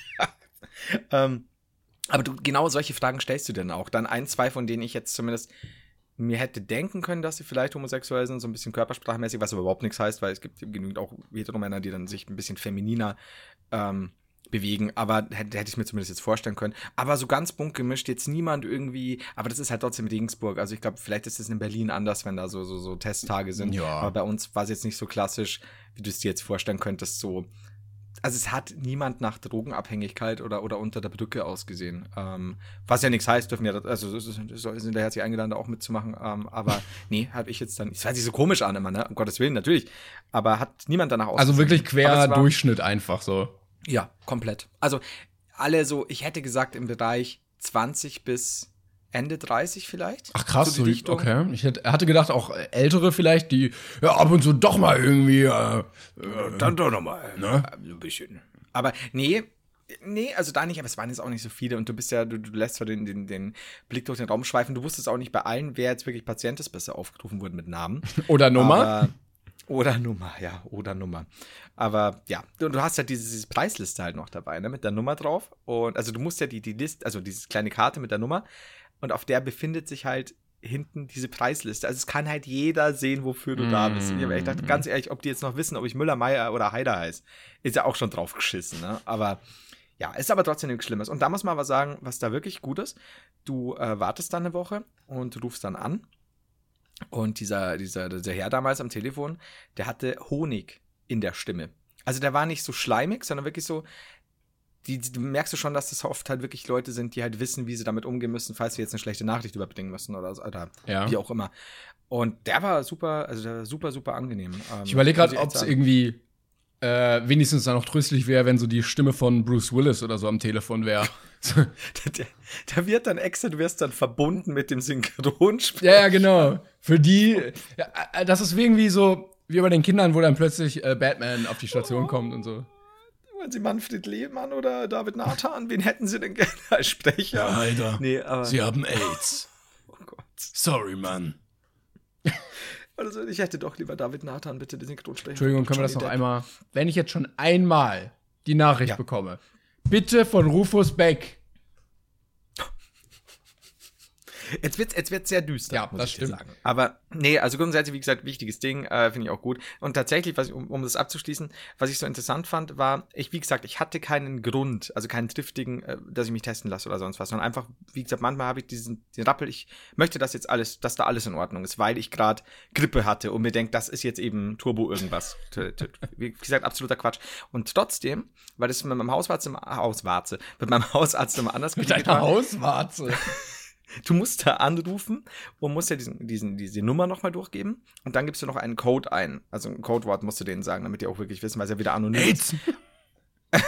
ähm, aber du, genau solche Fragen stellst du denn auch. Dann ein, zwei, von denen ich jetzt zumindest mir hätte denken können, dass sie vielleicht homosexuell sind, so ein bisschen körpersprachmäßig, was aber überhaupt nichts heißt, weil es gibt genügend auch Heteromänner, die dann sich ein bisschen femininer ähm, bewegen, aber hätte, hätte ich mir zumindest jetzt vorstellen können. Aber so ganz bunt gemischt, jetzt niemand irgendwie, aber das ist halt trotzdem Regensburg, also ich glaube, vielleicht ist es in Berlin anders, wenn da so, so, so Testtage sind, Ja. Aber bei uns war es jetzt nicht so klassisch, wie du es dir jetzt vorstellen könntest, so. Also es hat niemand nach Drogenabhängigkeit oder, oder unter der Brücke ausgesehen. Ähm, was ja nichts heißt, dürfen ja, also es ist- es sind da herzlich eingeladen, da auch mitzumachen. Ähm, aber nee, habe ich jetzt dann, es hört sich so komisch an immer, ne? Um Gottes Willen, natürlich. Aber hat niemand danach ausgesehen. Also wirklich Aber quer es war- Durchschnitt einfach so. Ja, komplett. Also alle so, ich hätte gesagt im Bereich zwanzig bis Ende dreißig vielleicht. Ach krass, so so, die Richtung. okay. Ich hätte, hatte gedacht, auch Ältere vielleicht, die ja ab und zu doch mal irgendwie äh, Dann doch nochmal. Ne? Ein bisschen. Aber nee, nee, also da nicht, aber es waren jetzt auch nicht so viele und du bist ja, du, du lässt zwar den, den, den Blick durch den Raum schweifen, du wusstest auch nicht bei allen, wer jetzt wirklich Patient ist, bis sie aufgerufen wurden mit Namen. oder Nummer. Aber, oder Nummer, ja, oder Nummer. Aber ja, du, du hast ja diese, diese Preisliste halt noch dabei, ne, mit der Nummer drauf. Und also du musst ja die, die Liste, also diese kleine Karte mit der Nummer und auf der befindet sich halt hinten diese Preisliste. Also es kann halt jeder sehen, wofür du da bist. Und ich habe echt gedacht, ganz ehrlich, ob die jetzt noch wissen, ob ich Müller, Meier oder Heider heiße, ist ja auch schon drauf geschissen, ne? Aber ja, ist aber trotzdem nichts Schlimmes. Und da muss man aber sagen, was da wirklich gut ist, du äh, wartest dann eine Woche und rufst dann an. Und dieser, dieser, dieser Herr damals am Telefon, der hatte Honig in der Stimme. Also der war nicht so schleimig, sondern wirklich so, die, die, du merkst du schon, dass das oft halt wirklich Leute sind, die halt wissen, wie sie damit umgehen müssen, falls sie jetzt eine schlechte Nachricht überbringen müssen oder, so, oder Ja. wie auch immer. Und der war super, also der war super, super angenehm. Ähm, Ich überlege gerade, muss ob echt es sagen. irgendwie äh, wenigstens dann noch tröstlich wäre, wenn so die Stimme von Bruce Willis oder so am Telefon wäre. Da, da wird dann extra, du wirst dann verbunden mit dem Synchronsprecher. Ja, ja, genau. Für die, ja, äh, das ist irgendwie so wie bei den Kindern, wo dann plötzlich äh, Batman auf die Station kommt und so. Wollen Sie Manfred Lehmann oder David Nathan? Wen hätten Sie denn gerne als Sprecher? Alter, Nee, aber. haben AIDS. Oh Gott. Sorry, Mann. Also ich hätte doch lieber David Nathan, bitte den Synchronsprecher. Entschuldigung, können wir das Johnny noch Depp. einmal, wenn ich jetzt schon einmal die Nachricht Ja. bekomme, bitte von Rufus Beck. Jetzt wird jetzt wird's sehr düster, Ja, muss das ich dir stimmt. sagen. Aber nee, also grundsätzlich, wie gesagt, wichtiges Ding, äh, finde ich auch gut. Und tatsächlich, was ich, um, um das abzuschließen, was ich so interessant fand, war, ich, wie gesagt, ich hatte keinen Grund, also keinen triftigen, äh, dass ich mich testen lasse oder sonst was, sondern einfach, wie gesagt, manchmal habe ich diesen den Rappel, ich möchte, dass jetzt alles, dass da alles in Ordnung ist, weil ich gerade Grippe hatte und mir denke, das ist jetzt eben Turbo irgendwas. T- t- Wie gesagt, absoluter Quatsch. Und trotzdem, weil das mit meinem Hausarzt immer, Hauswarze, mit meinem Hausarzt immer anders Mit geregelt deiner war. Hauswarze. Du musst da anrufen und musst ja diesen, diesen, diese Nummer nochmal durchgeben und dann gibst du noch einen Code ein. Also ein Codewort musst du denen sagen, damit die auch wirklich wissen, weil es ja wieder anonym ist. AIDS.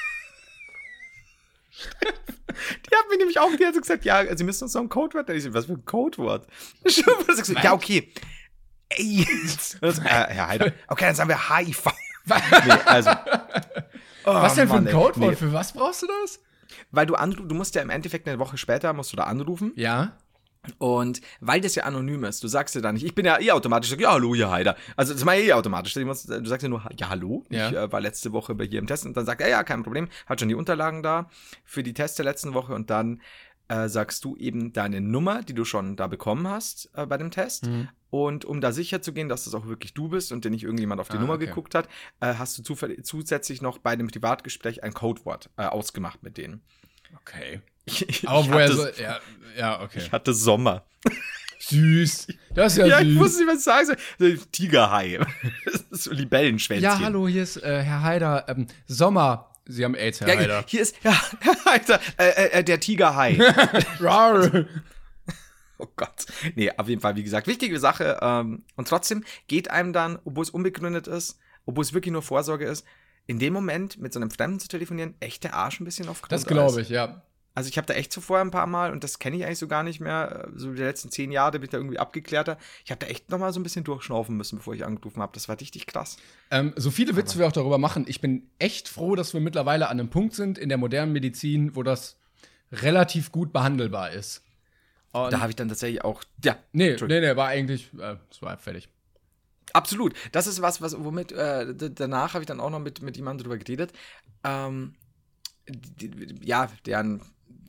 Die hat mir nämlich auch die hat so gesagt, ja, sie müssen uns noch ein Codewort. Ich so, was für ein Codewort? So, ja, okay. AIDS. Und so, äh, Herr Heider. Okay, dann sagen wir H I V. Nee, also. Oh, Was denn für ein Mann, ey. Codewort? Nee, Für was brauchst du das? weil du anru du musst ja im Endeffekt eine Woche später musst du da anrufen. Ja. Und weil das ja anonym ist, du sagst ja da nicht, ich bin ja eh automatisch, sag, ja, hallo, ja, Heider. Also, das war ja eh automatisch. Du musst- du sagst ja nur, ja, hallo. Ja. Ich äh, war letzte Woche bei hier im Test und dann sagt er, ja, kein Problem, hat schon die Unterlagen da für die Tests der letzten Woche und dann äh, sagst du eben deine Nummer, die du schon da bekommen hast äh, bei dem Test. Mhm. Und um da sicher zu gehen, dass das auch wirklich du bist und dir nicht irgendjemand auf die Ah, Nummer okay. geguckt hat, äh, hast du zufällig- zusätzlich noch bei dem Privatgespräch ein Codewort äh, ausgemacht mit denen. Okay. Ich, ich, Aber woher hatte, so. Ja, ja, okay. ich hatte Sommer. Süß. Das ist ja, Ja, süß. ich wusste nicht, was ich sagen soll. So, Tigerhai. Das ist so Libellenschwänzchen. Ja, hallo, hier ist äh, Herr Heider. Ähm, Sommer. Sie haben AIDS, Herr Ja, Heider. hier ist ja, Herr Heider, äh, äh, der Tigerhai. Rar. Oh Gott. Nee, auf jeden Fall, wie gesagt, wichtige Sache. Ähm, und trotzdem geht einem dann, obwohl es unbegründet ist, obwohl es wirklich nur Vorsorge ist, in dem Moment mit so einem Fremden zu telefonieren, echt der Arsch ein bisschen auf Das Grundeis. glaube ich, ja. Also ich habe da echt zuvor ein paar Mal, und das kenne ich eigentlich so gar nicht mehr, so die letzten zehn Jahre bin ich da irgendwie abgeklärter. Ich habe da echt noch mal so ein bisschen durchschnaufen müssen, bevor ich angerufen habe. Das war richtig krass. Ähm, so viele Witze Aber wir auch darüber machen. Ich bin echt froh, dass wir mittlerweile an einem Punkt sind in der modernen Medizin, wo das relativ gut behandelbar ist. Und da habe ich dann tatsächlich auch, ja. Nee, nee, nee, war eigentlich, äh, es war fertig. Absolut. Das ist was, was womit, äh, danach habe ich dann auch noch mit, mit jemandem drüber geredet. Ähm, die, ja, deren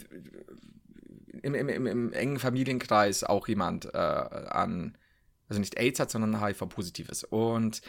Im, im, im, im engen Familienkreis auch jemand äh, an, also nicht AIDS hat, sondern H I V-positiv ist. Und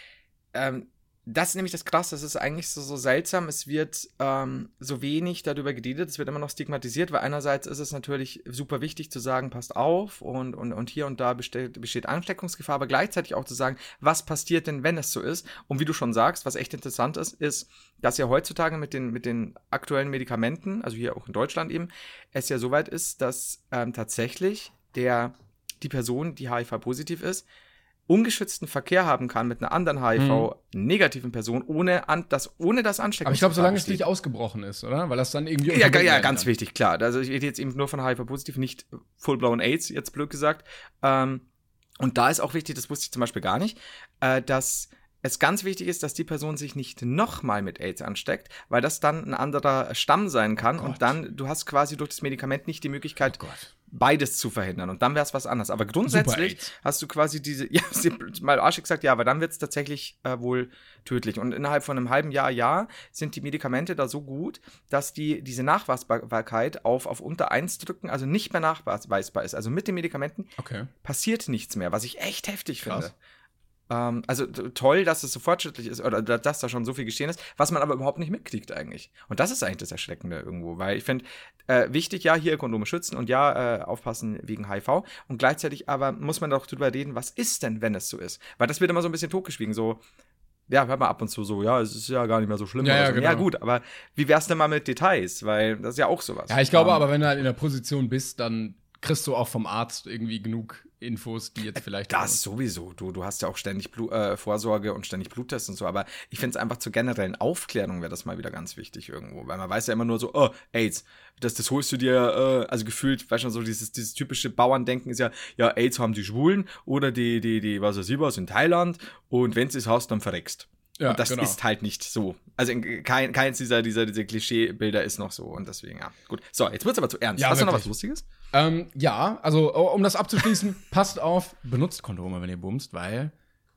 ähm, das ist nämlich das Krasse, das ist eigentlich so, so seltsam, es wird ähm, so wenig darüber geredet, es wird immer noch stigmatisiert, weil einerseits ist es natürlich super wichtig zu sagen, passt auf und, und, und hier und da besteht, besteht Ansteckungsgefahr, aber gleichzeitig auch zu sagen, was passiert denn, wenn es so ist? Und wie du schon sagst, was echt interessant ist, ist, dass ja heutzutage mit den, mit den aktuellen Medikamenten, also hier auch in Deutschland eben, es ja soweit ist, dass ähm, tatsächlich der, die Person, die H I V-positiv ist, ungeschützten Verkehr haben kann mit einer anderen H I V-negativen Person, ohne, an, das, ohne das Ansteckungsgefahr. Aber ich glaube, solange es nicht ausgebrochen ist, oder? Weil das dann irgendwie Ja, ja, ja ganz kann. wichtig, klar. Also ich rede jetzt eben nur von H I V-positiv, nicht full-blown AIDS, jetzt blöd gesagt. Ähm, und da ist auch wichtig, das wusste ich zum Beispiel gar nicht, äh, dass es ganz wichtig ist, dass die Person sich nicht nochmal mit AIDS ansteckt, weil das dann ein anderer Stamm sein kann. Oh und dann, du hast quasi durch das Medikament nicht die Möglichkeit, oh beides zu verhindern. Und dann wäre es was anderes. Aber grundsätzlich hast du quasi diese, ja, mal arschig gesagt, ja, aber dann wird es tatsächlich äh, wohl tödlich. Und innerhalb von einem halben Jahr, ja, sind die Medikamente da so gut, dass die diese Nachweisbarkeit auf, auf unter eins drücken, also nicht mehr nachweisbar ist. Also mit den Medikamenten okay. passiert nichts mehr, was ich echt heftig Krass. finde. Ähm, also toll, dass es so fortschrittlich ist oder dass da schon so viel geschehen ist, was man aber überhaupt nicht mitkriegt eigentlich. Und das ist eigentlich das Erschreckende irgendwo, weil ich finde, äh, wichtig, ja, hier Kondome schützen und ja, äh, aufpassen wegen H I V und gleichzeitig aber muss man doch drüber reden, was ist denn, wenn es so ist? Weil das wird immer so ein bisschen totgeschwiegen, so, ja, hört mal ab und zu so, ja, es ist ja gar nicht mehr so schlimm. Ja, ja, so. genau. Ja gut, aber wie wär's denn mal mit Details? Weil das ist ja auch sowas. Ja, ich glaube um, aber, wenn du halt in der Position bist, dann kriegst du auch vom Arzt irgendwie genug Infos, die jetzt vielleicht Das sowieso. Du, du hast ja auch ständig Blu- äh, Vorsorge und ständig Bluttests und so. Aber ich finde es einfach zur generellen Aufklärung wäre das mal wieder ganz wichtig irgendwo. Weil man weiß ja immer nur so, oh, AIDS. Das, das holst du dir, äh, also gefühlt, weißt du, so dieses, dieses typische Bauerndenken ist ja, ja, AIDS haben die Schwulen oder die, die, die, was weiß ich was, in Thailand. Und wenn es hast, dann verreckst. Ja, und das genau. ist halt nicht so. Also kein, keins dieser, dieser, dieser Klischeebilder ist noch so. Und deswegen, ja. Gut. So, jetzt wird's aber zu ernst. Ja, Hast wirklich. du noch was Lustiges? Ähm, ja, also um das abzuschließen, passt auf, benutzt Kondome, wenn ihr bumst, weil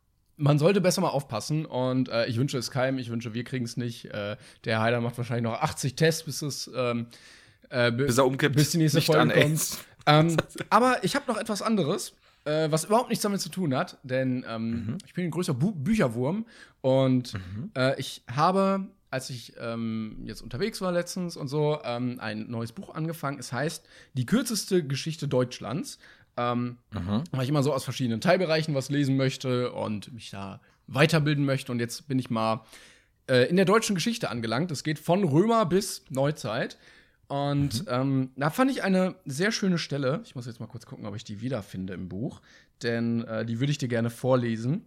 man sollte besser mal aufpassen. Und äh, ich wünsche es keinem, ich wünsche, wir kriegen es nicht. Äh, der Heiler macht wahrscheinlich noch achtzig Tests, bis es ähm, äh, bis er umkippt, bis die nächste nicht Folge an kommt. Ähm, aber ich habe noch etwas anderes. Äh, was überhaupt nichts damit zu tun hat, denn ähm, mhm. ich bin ein größer Bu- Bücherwurm und mhm. äh, ich habe, als ich ähm, jetzt unterwegs war letztens und so, ähm, ein neues Buch angefangen. Es heißt Die kürzeste Geschichte Deutschlands. Ähm, mhm. Weil ich immer so aus verschiedenen Teilbereichen was lesen möchte und mich da weiterbilden möchte. Und jetzt bin ich mal äh, in der deutschen Geschichte angelangt. Es geht von Römer bis Neuzeit. Und mhm. ähm, da fand ich eine sehr schöne Stelle. Ich muss jetzt mal kurz gucken, ob ich die wiederfinde im Buch. Denn äh, die würde ich dir gerne vorlesen.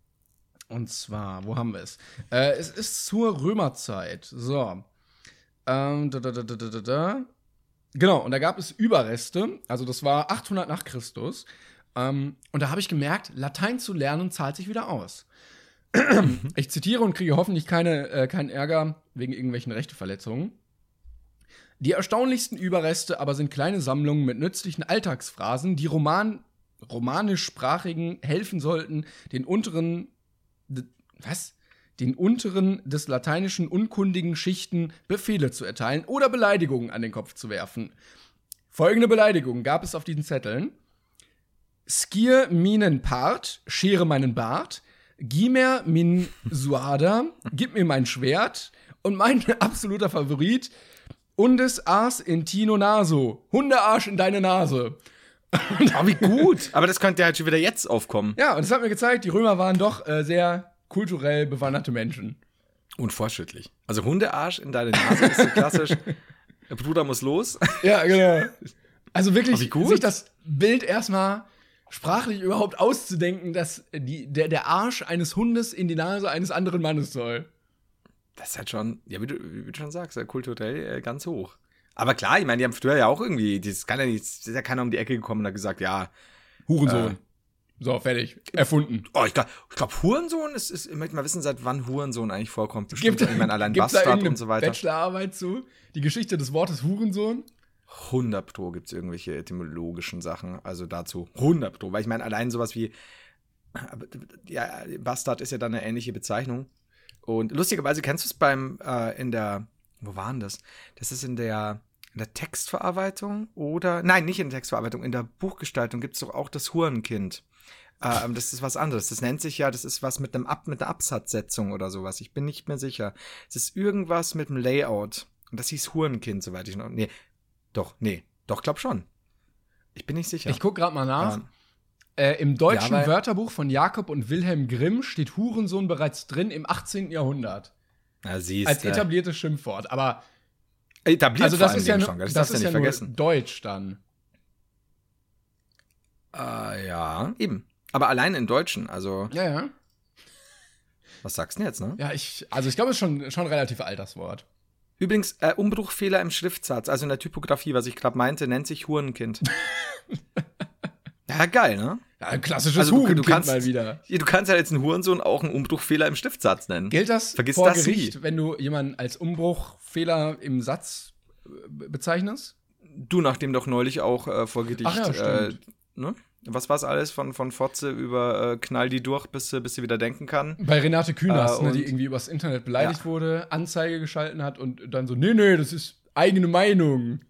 Und zwar, wo haben wir es? Äh, es ist zur Römerzeit. So. Ähm, da, da, da, da, da, da. Genau, und da gab es Überreste. Also das war achthundert nach Christus. Ähm, und da habe ich gemerkt, Latein zu lernen zahlt sich wieder aus. Ich zitiere und kriege hoffentlich keine, äh, keinen Ärger wegen irgendwelchen Rechteverletzungen. Die erstaunlichsten Überreste aber sind kleine Sammlungen mit nützlichen Alltagsphrasen, die Roman, romanischsprachigen helfen sollten, den unteren, de, was? Den unteren des lateinischen unkundigen Schichten Befehle zu erteilen oder Beleidigungen an den Kopf zu werfen. Folgende Beleidigungen gab es auf diesen Zetteln: Skier minen Part, schere meinen Bart, Gimer min Suada, gib mir mein Schwert und mein absoluter Favorit: Undes Ars in Tino Naso. Hundearsch in deine Nase. Oh, wie gut. Aber das könnte ja halt schon wieder jetzt aufkommen. Ja, und das hat mir gezeigt, die Römer waren doch äh, sehr kulturell bewanderte Menschen. Unfortschrittlich. Also Hundearsch in deine Nase ist so klassisch. Der Bruder muss los. Ja, genau. Also wirklich, oh, sich das Bild erstmal sprachlich überhaupt auszudenken, dass die, der, der Arsch eines Hundes in die Nase eines anderen Mannes soll. Das ist halt schon, ja, wie du, wie du schon sagst, kulturell äh, ganz hoch. Aber klar, ich meine, die haben früher ja auch irgendwie, das kann ja nicht, ist ja keiner um die Ecke gekommen und hat gesagt, ja. Hurensohn. Äh, so, fertig. Erfunden. Oh, ich glaube, ich glaub, Hurensohn ist, ist, ich möchte mal wissen, seit wann Hurensohn eigentlich vorkommt. Bestimmt, gibt, ich meine, allein gibt's Bastard und so weiter. Bachelorarbeit zu? Die Geschichte des Wortes Hurensohn? hundert Pro gibt es irgendwelche etymologischen Sachen, also dazu. hundert Pro, weil ich meine, allein sowas wie, ja, Bastard ist ja dann eine ähnliche Bezeichnung. Und lustigerweise kennst du es beim, äh, in der, wo war denn das? Das ist in der, in der Textverarbeitung oder, nein, nicht in der Textverarbeitung, in der Buchgestaltung gibt es doch auch das Hurenkind. Ähm, das ist was anderes. Das nennt sich ja, das ist was mit einem Ab, mit einer Absatzsetzung oder sowas. Ich bin nicht mehr sicher. Es ist irgendwas mit dem Layout. Und das hieß Hurenkind, soweit ich noch. Nee, doch, nee, doch, glaub schon. Ich bin nicht sicher. Ich guck gerade mal nach. Ähm, äh, Im deutschen ja, Wörterbuch von Jakob und Wilhelm Grimm steht Hurensohn bereits drin im achtzehnten Jahrhundert. Na, siehst als etabliertes Schimpfwort. Aber etabliert also das vor ist ja, schon, das, das ist ist ja ja nicht nur vergessen. Deutsch dann. Äh, ja, eben. Aber allein in Deutschen, also. Ja, ja. Was sagst du denn jetzt, ne? Ja, ich, also ich glaube, es ist schon, schon relativ alt, das Wort. Übrigens, äh, Umbruchfehler im Schriftsatz, also in der Typografie, was ich gerade meinte, nennt sich Hurenkind. Ja, geil, ne? Ja, ein klassisches also, du, Hurenkind du kannst, mal wieder. Du kannst ja jetzt einen Hurensohn auch einen Umbruchfehler im Schriftsatz nennen. Gilt das Vergiss vor das Gericht, nie. wenn du jemanden als Umbruchfehler im Satz äh, bezeichnest? Du, nachdem doch neulich auch äh, vor Gericht, Ach ja, stimmt. äh, ne? Was war's alles von, von Fotze über äh, knall die durch, bis, bis sie wieder denken kann? Bei Renate Künast, äh, ne, die irgendwie übers Internet beleidigt ja. wurde, Anzeige geschalten hat und dann so, nee, nee, das ist eigene Meinung.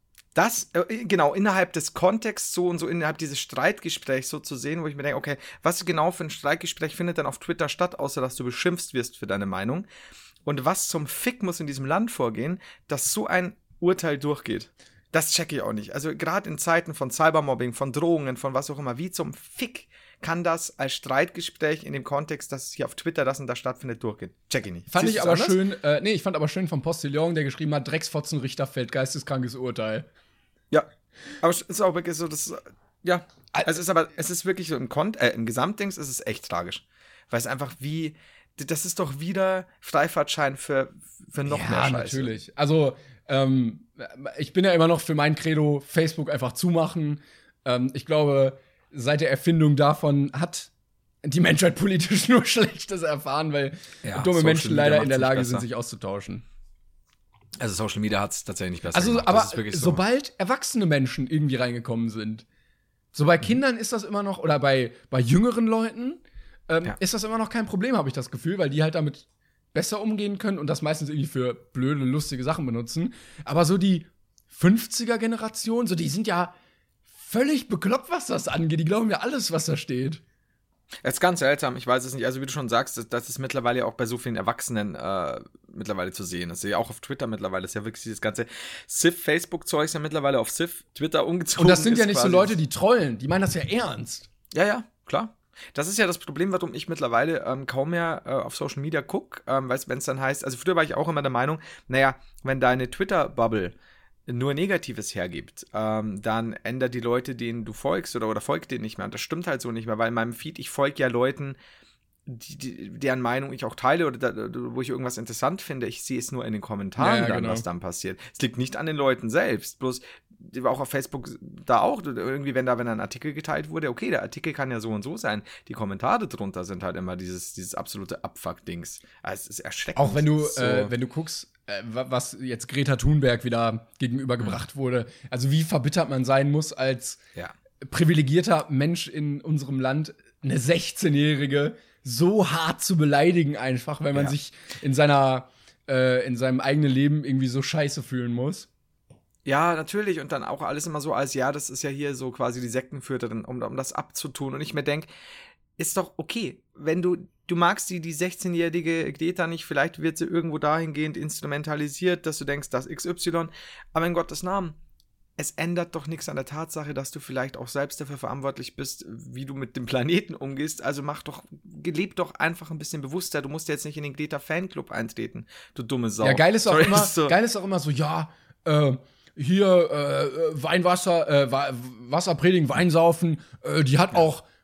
Das, äh, genau, innerhalb des Kontexts so und so, innerhalb dieses Streitgesprächs so zu sehen, wo ich mir denke, okay, was genau für ein Streitgespräch findet dann auf Twitter statt, außer dass du beschimpft wirst für deine Meinung? Und was zum Fick muss in diesem Land vorgehen, dass so ein Urteil durchgeht? Das checke ich auch nicht. Also gerade in Zeiten von Cybermobbing, von Drohungen, von was auch immer, wie zum Fick kann das als Streitgespräch in dem Kontext, dass hier auf Twitter das und das stattfindet, durchgehen? Check ich nicht. Fand Siehst ich du's aber anders? schön, äh, nee, ich fand aber schön vom Postillon, der geschrieben hat, Drecksfotzenrichter fällt geisteskrankes Urteil. Ja, aber es ist auch wirklich so, das, ja, es ist aber, es ist wirklich so im Kont, äh, im Gesamtdings ist es echt tragisch. Weil es einfach wie, das ist doch wieder Freifahrtschein für, für noch ja, mehr Scheiße. natürlich. Also, ähm, ich bin ja immer noch für mein Credo, Facebook einfach zumachen. Ähm, ich glaube, seit der Erfindung davon hat die Menschheit politisch nur Schlechtes erfahren, weil Ja, dumme Social Menschen Media leider in der macht's nicht Lage besser. sind, sich auszutauschen. Also Social Media hat es tatsächlich nicht besser Also, gemacht. aber Das ist wirklich so. sobald erwachsene Menschen irgendwie reingekommen sind, so bei Kindern ist das immer noch, oder bei, bei jüngeren Leuten, ähm, Ja. ist das immer noch kein Problem, habe ich das Gefühl, weil die halt damit besser umgehen können und das meistens irgendwie für blöde, lustige Sachen benutzen. Aber so die fünfziger-Generation, so die sind ja völlig bekloppt, was das angeht. Die glauben ja alles, was da steht. Es ist ganz seltsam, ich weiß es nicht. Also wie du schon sagst, das, das ist mittlerweile auch bei so vielen Erwachsenen äh, mittlerweile zu sehen. Das ist ja auch auf Twitter mittlerweile. Das ist ja wirklich dieses ganze Civ-Facebook-Zeug ist ja mittlerweile auf Civ, Twitter umgezogen. Und das sind ja ist nicht so quasi- Leute, die trollen. Die meinen das ja ernst. Ja, ja, klar. Das ist ja das Problem, warum ich mittlerweile ähm, kaum mehr äh, auf Social Media gucke, ähm, weil wenn es dann heißt, also früher war ich auch immer der Meinung, naja, wenn deine Twitter-Bubble nur Negatives hergibt, ähm, dann ändert die Leute, denen du folgst oder, oder folgt denen nicht mehr. Und das stimmt halt so nicht mehr, weil in meinem Feed, ich folge ja Leuten, die, die, deren Meinung ich auch teile oder da, wo ich irgendwas interessant finde. Ich sehe es nur in den Kommentaren Ja, ja, dann, genau. was dann passiert. Es liegt nicht an den Leuten selbst, bloß die war auch auf Facebook da auch, irgendwie, wenn da, wenn da ein Artikel geteilt wurde, okay, der Artikel kann ja so und so sein. Die Kommentare drunter sind halt immer dieses, dieses absolute Abfuck-Dings. Also, es ist erschreckend. Auch wenn du, Das ist so, äh, wenn du guckst, äh, wa- was jetzt Greta Thunberg wieder gegenübergebracht wurde, also wie verbittert man sein muss als ja. privilegierter Mensch in unserem Land, eine sechzehnjährige so hart zu beleidigen einfach, weil man Ja. sich in seiner äh, in seinem eigenen Leben irgendwie so scheiße fühlen muss. Ja, natürlich. Und dann auch alles immer so als, ja, das ist ja hier so quasi die Sektenführerin, um, um das abzutun. Und ich mir denke, ist doch okay, wenn du, du magst die, die sechzehnjährige Greta nicht, vielleicht wird sie irgendwo dahingehend instrumentalisiert, dass du denkst, das X Y, aber in Gottes Namen, es ändert doch nichts an der Tatsache, dass du vielleicht auch selbst dafür verantwortlich bist, wie du mit dem Planeten umgehst. Also mach doch, leb doch einfach ein bisschen bewusster. Du musst jetzt nicht in den Greta-Fanclub eintreten, du dumme Sau. Ja, geil ist auch Sorry, immer, ist so. geil ist auch immer so, ja, äh, hier äh, Weinwasser, äh, Wa- Wasser predigen, Wein saufen, äh, die hat auch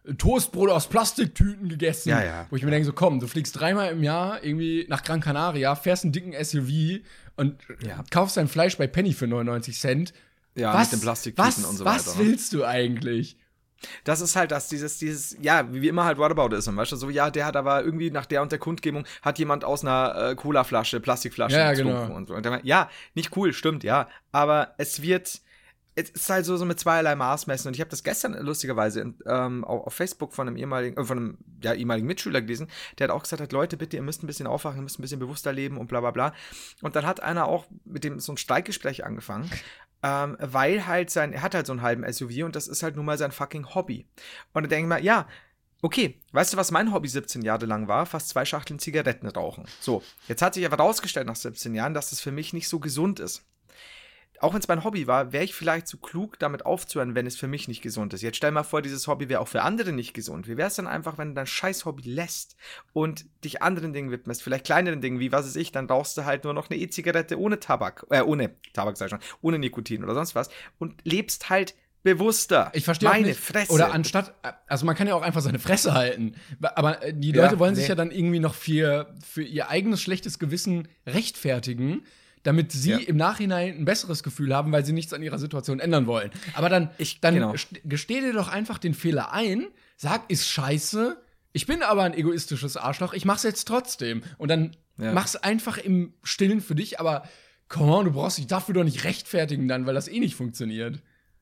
Toastbrot aus Plastiktüten gegessen. Ja, ja. Wo ich mir denke, so komm, du fliegst dreimal im Jahr irgendwie nach Gran Canaria, fährst einen dicken S U V und Ja. kaufst dein Fleisch bei Penny für neunundneunzig Cent. Ja, was, mit den Plastiktüten was, und so weiter. Was ne? willst du eigentlich? Das ist halt das, dieses, dieses, ja, wie immer halt Whatabout ist. Und weißt du, so, ja, der hat aber irgendwie nach der und der Kundgebung, hat jemand aus einer äh, Colaflasche, Plastikflasche Ja, getrunken genau. und so. Und dann, ja, nicht cool, stimmt, ja. Aber es wird, es ist halt so, so mit zweierlei Maß messen. Und ich habe das gestern lustigerweise in, ähm, auf, auf Facebook von einem ehemaligen, äh, von einem ja, ehemaligen Mitschüler gelesen, der hat auch gesagt hat, Leute, bitte, ihr müsst ein bisschen aufwachen, ihr müsst ein bisschen bewusster leben und bla bla bla. Und dann hat einer auch mit dem so ein Streikgespräch angefangen. Ähm, weil halt sein, er hat halt so einen halben S U V und das ist halt nun mal sein fucking Hobby. Und dann denke ich mal, ja, okay, weißt du, was mein Hobby siebzehn Jahre lang war? Fast zwei Schachteln Zigaretten rauchen. So, jetzt hat sich aber rausgestellt nach siebzehn Jahren, dass das für mich nicht so gesund ist. Auch wenn es mein Hobby war, wäre ich vielleicht so klug, damit aufzuhören, wenn es für mich nicht gesund ist. Jetzt stell mal vor, dieses Hobby wäre auch für andere nicht gesund. Wie wäre es dann einfach, wenn du dein scheiß Hobby lässt und dich anderen Dingen widmest, vielleicht kleineren Dingen, wie was weiß ich, dann rauchst du halt nur noch eine E-Zigarette ohne Tabak, äh, ohne Tabak sag ich schon, ohne Nikotin oder sonst was und lebst halt bewusster. Ich verstehe auch Meine nicht. Fresse. Oder anstatt, also man kann ja auch einfach seine Fresse halten. Aber äh, die Ja, Leute wollen sich nee. ja dann irgendwie noch für, für ihr eigenes schlechtes Gewissen rechtfertigen, damit sie Ja. im Nachhinein ein besseres Gefühl haben, weil sie nichts an ihrer Situation ändern wollen. Aber dann, Ich- dann genau. st- gesteh dir doch einfach den Fehler ein, sag, ist scheiße, ich bin aber ein egoistisches Arschloch, ich mach's jetzt trotzdem. Und dann Ja. mach's einfach im Stillen für dich, aber come on, du brauchst dich dafür doch nicht rechtfertigen dann, weil das eh nicht funktioniert.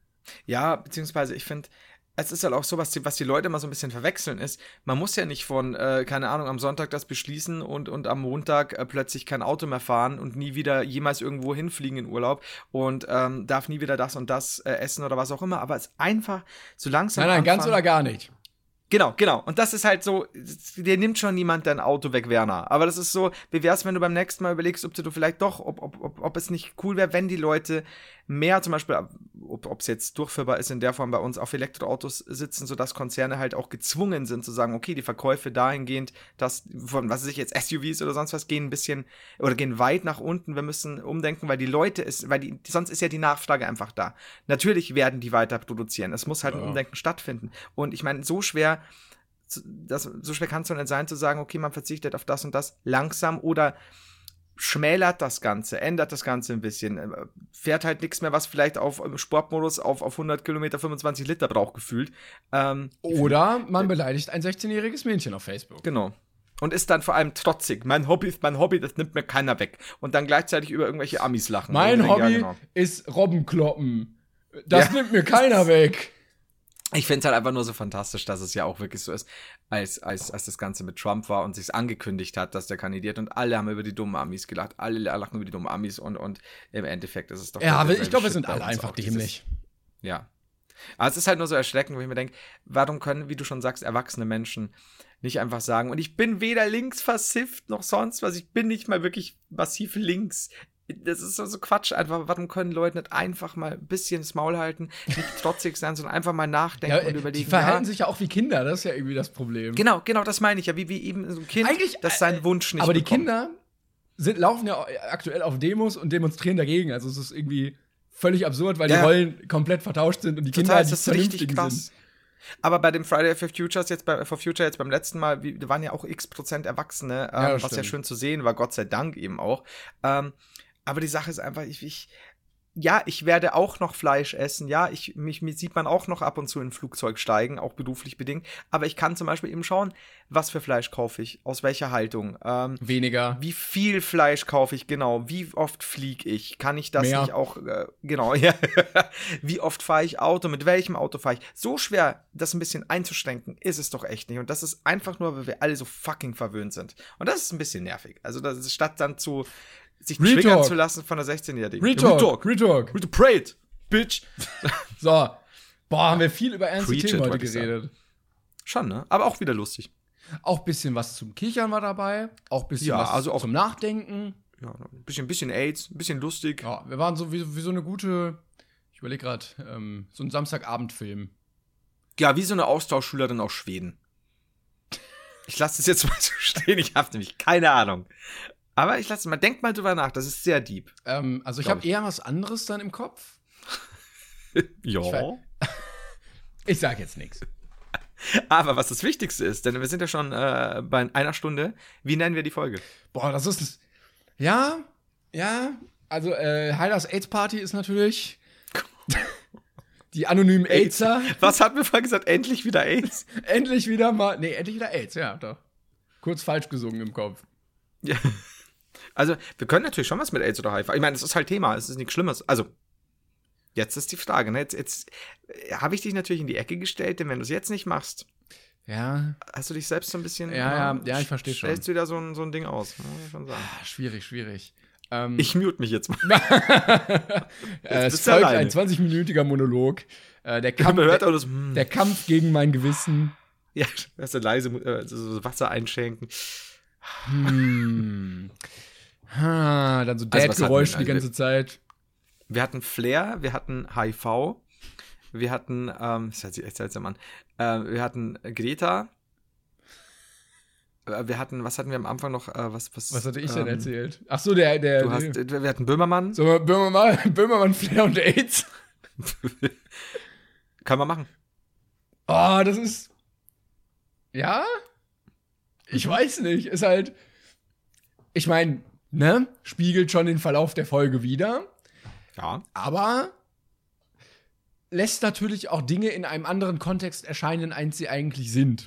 Ja, beziehungsweise ich finde, es ist halt auch so, was die, was die Leute immer so ein bisschen verwechseln ist, man muss ja nicht von, äh, keine Ahnung, am Sonntag das beschließen und, und am Montag äh, plötzlich kein Auto mehr fahren und nie wieder jemals irgendwo hinfliegen in Urlaub und ähm, darf nie wieder das und das äh, essen oder was auch immer, aber es ist einfach so langsam Nein, nein, ganz anfangen- oder gar nicht. Genau, genau. Und das ist halt so, dir nimmt schon niemand dein Auto weg, Werner. Aber das ist so, wie wär's, wenn du beim nächsten Mal überlegst, ob du vielleicht doch, ob, ob, ob, ob es nicht cool wäre, wenn die Leute mehr zum Beispiel, ob es jetzt durchführbar ist in der Form bei uns, auf Elektroautos sitzen, sodass Konzerne halt auch gezwungen sind zu sagen, okay, die Verkäufe dahingehend, dass von, was weiß ich jetzt, S U Vs oder sonst was, gehen ein bisschen, oder gehen weit nach unten. Wir müssen umdenken, weil die Leute ist, weil die, sonst ist ja die Nachfrage einfach da. Natürlich werden die weiter produzieren. Es muss halt ein Ja. Umdenken stattfinden. Und ich meine, so schwer Das, so schwer kann es doch nicht sein, zu sagen, okay, man verzichtet auf das und das langsam oder schmälert das Ganze, ändert das Ganze ein bisschen, äh, fährt halt nichts mehr, was vielleicht auf im Sportmodus auf, auf hundert Kilometer fünfundzwanzig Liter braucht, gefühlt. Ähm, Oder man beleidigt ein sechzehnjähriges Mädchen auf Facebook. genau. Und ist dann vor allem trotzig. Mein Hobby ist mein Hobby, das nimmt mir keiner weg. Und dann gleichzeitig über irgendwelche Amis lachen. Mein Und ich denke, Hobby ja, genau. ist Robbenkloppen. Das Ja. nimmt mir keiner weg. Ich finde es halt einfach nur so fantastisch, dass es ja auch wirklich so ist, als, als, als das Ganze mit Trump war und sich's angekündigt hat, dass der kandidiert und alle haben über die dummen Amis gelacht, alle lachen über die dummen Amis und, und im Endeffekt ist es doch... Ja, aber derselbe ich glaube, wir Shit sind bei alle uns einfach auch, dieses- dämlich. Ja. Aber es ist halt nur so erschreckend, wo ich mir denke, warum können, wie du schon sagst, erwachsene Menschen nicht einfach sagen, und ich bin weder links versifft noch sonst was, ich bin nicht mal wirklich massiv links. Das ist so, so Quatsch einfach. Warum können Leute nicht einfach mal ein bisschen das Maul halten, nicht trotzig sein, sondern einfach mal nachdenken Ja, und die überlegen. verhalten ja, sich ja auch wie Kinder, das ist ja irgendwie das Problem. Genau, genau, das meine ich ja, wie, wie eben so ein Kind, Eigentlich, das seinen Wunsch nicht Aber die bekommt. Kinder sind, laufen ja aktuell auf Demos und demonstrieren dagegen. Also es ist irgendwie völlig absurd, weil Ja. die Rollen komplett vertauscht sind und die Kinder Total, die das ist richtig Vernünftigen krass. sind. Aber bei dem Friday for Futures jetzt bei, for Future jetzt beim letzten Mal, wie, da waren ja auch x Prozent Erwachsene, ähm, Ja, was stimmt. ja schön zu sehen war, Gott sei Dank eben auch. Ähm, aber die Sache ist einfach, ich, ich ja, ich werde auch noch Fleisch essen, ja, ich, mich, mich sieht man auch noch ab und zu in ein Flugzeug steigen, auch beruflich bedingt, aber ich kann zum Beispiel eben schauen, was für Fleisch kaufe ich, aus welcher Haltung, ähm, Weniger. wie viel Fleisch kaufe ich, genau, wie oft fliege ich, kann ich das Mehr. nicht auch, äh, genau, ja, wie oft fahre ich Auto, mit welchem Auto fahre ich, so schwer, das ein bisschen einzuschränken, ist es doch echt nicht und das ist einfach nur, weil wir alle so fucking verwöhnt sind und das ist ein bisschen nervig, also das ist, statt dann zu sich Retalk. triggern zu lassen von der sechzehnjährigen. Retalk, Retalk. Retalk. Prayed, bitch. So. Boah, haben wir viel über ernste Preach it, Themen heute wollte ich sagen. geredet. Schon, ne? Aber auch wieder lustig. Auch ein bisschen was zum Kichern war dabei. Auch ein bisschen Ja, was also auch- zum Nachdenken. Ja, ein bisschen, bisschen AIDS, ein bisschen lustig. Ja, wir waren so wie, wie so eine gute, ich überlege gerade, ähm, so ein Samstagabendfilm. Ja, wie so eine Austauschschülerin aus Schweden. Ich lasse das jetzt mal so stehen, ich habe nämlich keine Ahnung. Aber ich lasse mal, denk mal drüber nach, das ist sehr deep. Ähm, also ich Glaub habe ich. eher was anderes dann im Kopf. Ja. Ich weiß- Ich sag jetzt nichts. Aber was das Wichtigste ist, denn wir sind ja schon äh, bei einer Stunde, wie nennen wir die Folge? Boah, das ist. Ja, ja. Also, äh, Heiders AIDS Party ist natürlich. Die anonymen AIDSer. Was hatten wir vorhin gesagt? Endlich wieder AIDS? Endlich wieder mal. Nee, endlich wieder AIDS, ja, doch. Kurz falsch gesungen im Kopf. Ja. Also, wir können natürlich schon was mit AIDS oder H I V. Ich meine, es ist halt Thema, es ist nichts Schlimmes. Also, jetzt ist die Frage, ne? Jetzt, jetzt habe ich dich natürlich in die Ecke gestellt, denn wenn du es jetzt nicht machst, ja. hast du dich selbst so ein bisschen. Ja, ja, ja, ich verstehe schon. Stellst du wieder so ein, so ein Ding aus. Ja, muss ich schon sagen. Ah, schwierig, schwierig. Ähm, ich mute mich jetzt mal. äh, es folgt ein zwanzig-minütiger Monolog. Äh, der, Kampf, hört der, das, hm. der Kampf gegen mein Gewissen. Ja, hast du leise äh, so Wasser einschenken. Hm. Ha, dann so Dad-Geräusche also, die ganze wir, Zeit. Wir hatten Flair, wir hatten H I V, wir hatten, ähm, das hört sich echt seltsam an, äh, wir hatten Greta, äh, wir hatten, was hatten wir am Anfang noch, äh, was, was, was hatte ich ähm, denn erzählt? Ach so, der, der, du der hast, wir hatten Böhmermann. So, Böhmermann, Böhmermann, Flair und AIDS. Können wir machen. Oh, das ist, ja? Ich mhm. weiß nicht, ist halt, ich meine, ne, spiegelt schon den Verlauf der Folge wider. Ja. Aber lässt natürlich auch Dinge in einem anderen Kontext erscheinen, als sie eigentlich sind.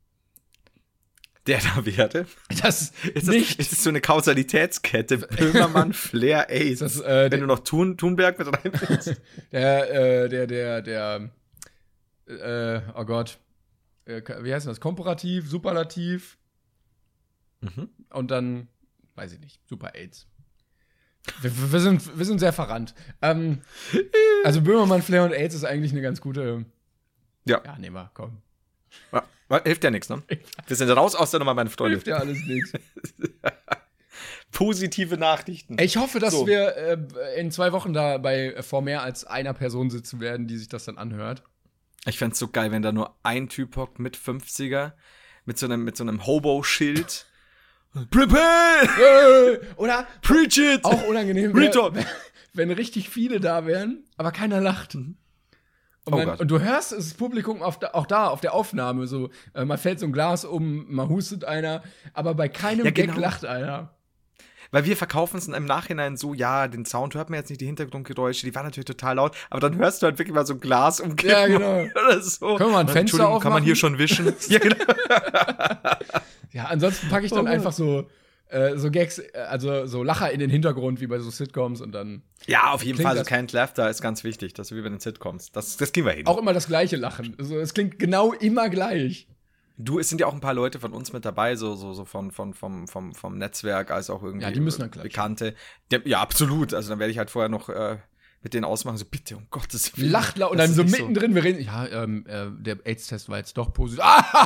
Der da werde. Das ist nicht. Das, ist das so eine Kausalitätskette? Böhmermann, Flair, AIDS. Das, äh, Wenn der, du noch Thun, Thunberg mit reinbringst. Der, äh, der, der, der, äh, oh Gott. Äh, wie heißt das? Komparativ, Superlativ. Mhm. Und dann, weiß ich nicht, Super AIDS. Wir, wir, sind, wir sind sehr verrannt. Ähm, also Böhmermann, Flair und AIDS ist eigentlich eine ganz gute. Ja. Ja, nehmen wir, komm. Ja, hilft ja nichts, ne? Wir sind raus aus der Nummer, meine Freunde. Hilft ja alles nichts. Positive Nachrichten. Ich hoffe, dass so. wir äh, in zwei Wochen da bei vor mehr als einer Person sitzen werden, die sich das dann anhört. Ich fänd's so geil, wenn da nur ein Typ hockt mit fünfziger, mit so einem, mit so einem Hobo-Schild. Prepare! Oder Preach it! Auch unangenehm, wär, wenn richtig viele da wären, aber keiner lacht. Und, man, oh und du hörst das Publikum auf da, auch da auf der Aufnahme so, äh, mal fällt so ein Glas um, mal hustet einer, aber bei keinem ja, genau. Gag lacht einer. Weil wir verkaufen es im Nachhinein so, ja, den Sound hört man jetzt nicht, die Hintergrundgeräusche, die waren natürlich total laut, aber dann hörst du halt wirklich mal so ein Glas umkippen. Ja, genau. Oder so. Können wir mal ein Fenster aufmachen? Kann man hier schon wischen? Ja, genau. Ja, ansonsten packe ich dann oh, einfach so, äh, so Gags, also so Lacher in den Hintergrund, wie bei so Sitcoms und dann. Ja, auf jeden Fall, so Canned Laughter ist ganz wichtig, das ist wie bei den Sitcoms. Das, das kriegen wir hin. Auch immer das gleiche Lachen. Also, es klingt genau immer gleich. Du, es sind ja auch ein paar Leute von uns mit dabei, so, so, so von, von, vom, vom, vom Netzwerk, als auch irgendwie ja, die müssen dann Bekannte. Ja, ja, absolut. Also dann werde ich halt vorher noch äh, mit denen ausmachen, so bitte, um Gottes Willen. Lacht laut und dann so mittendrin, so. Wir reden, ja, ähm, äh, der AIDS-Test war jetzt doch positiv.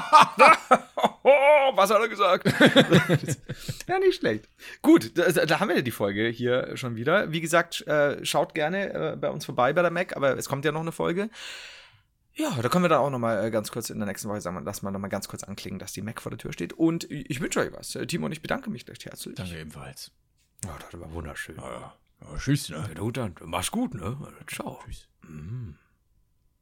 Oh, was hat er gesagt? Ja, nicht schlecht. Gut, da, da haben wir ja die Folge hier schon wieder. Wie gesagt, äh, schaut gerne äh, bei uns vorbei bei der Mac, aber es kommt ja noch eine Folge. Ja, da können wir dann auch noch mal ganz kurz in der nächsten Woche sagen, lass mal noch mal ganz kurz anklingen, dass die Mac vor der Tür steht. Und ich wünsche euch was. Timo und ich bedanke mich recht herzlich. Danke ebenfalls. Ja, das war wunderschön. Ja, ja. Ja, tschüss, ne? Ja, du dann, mach's gut, ne? Ciao. Tschüss. Mm.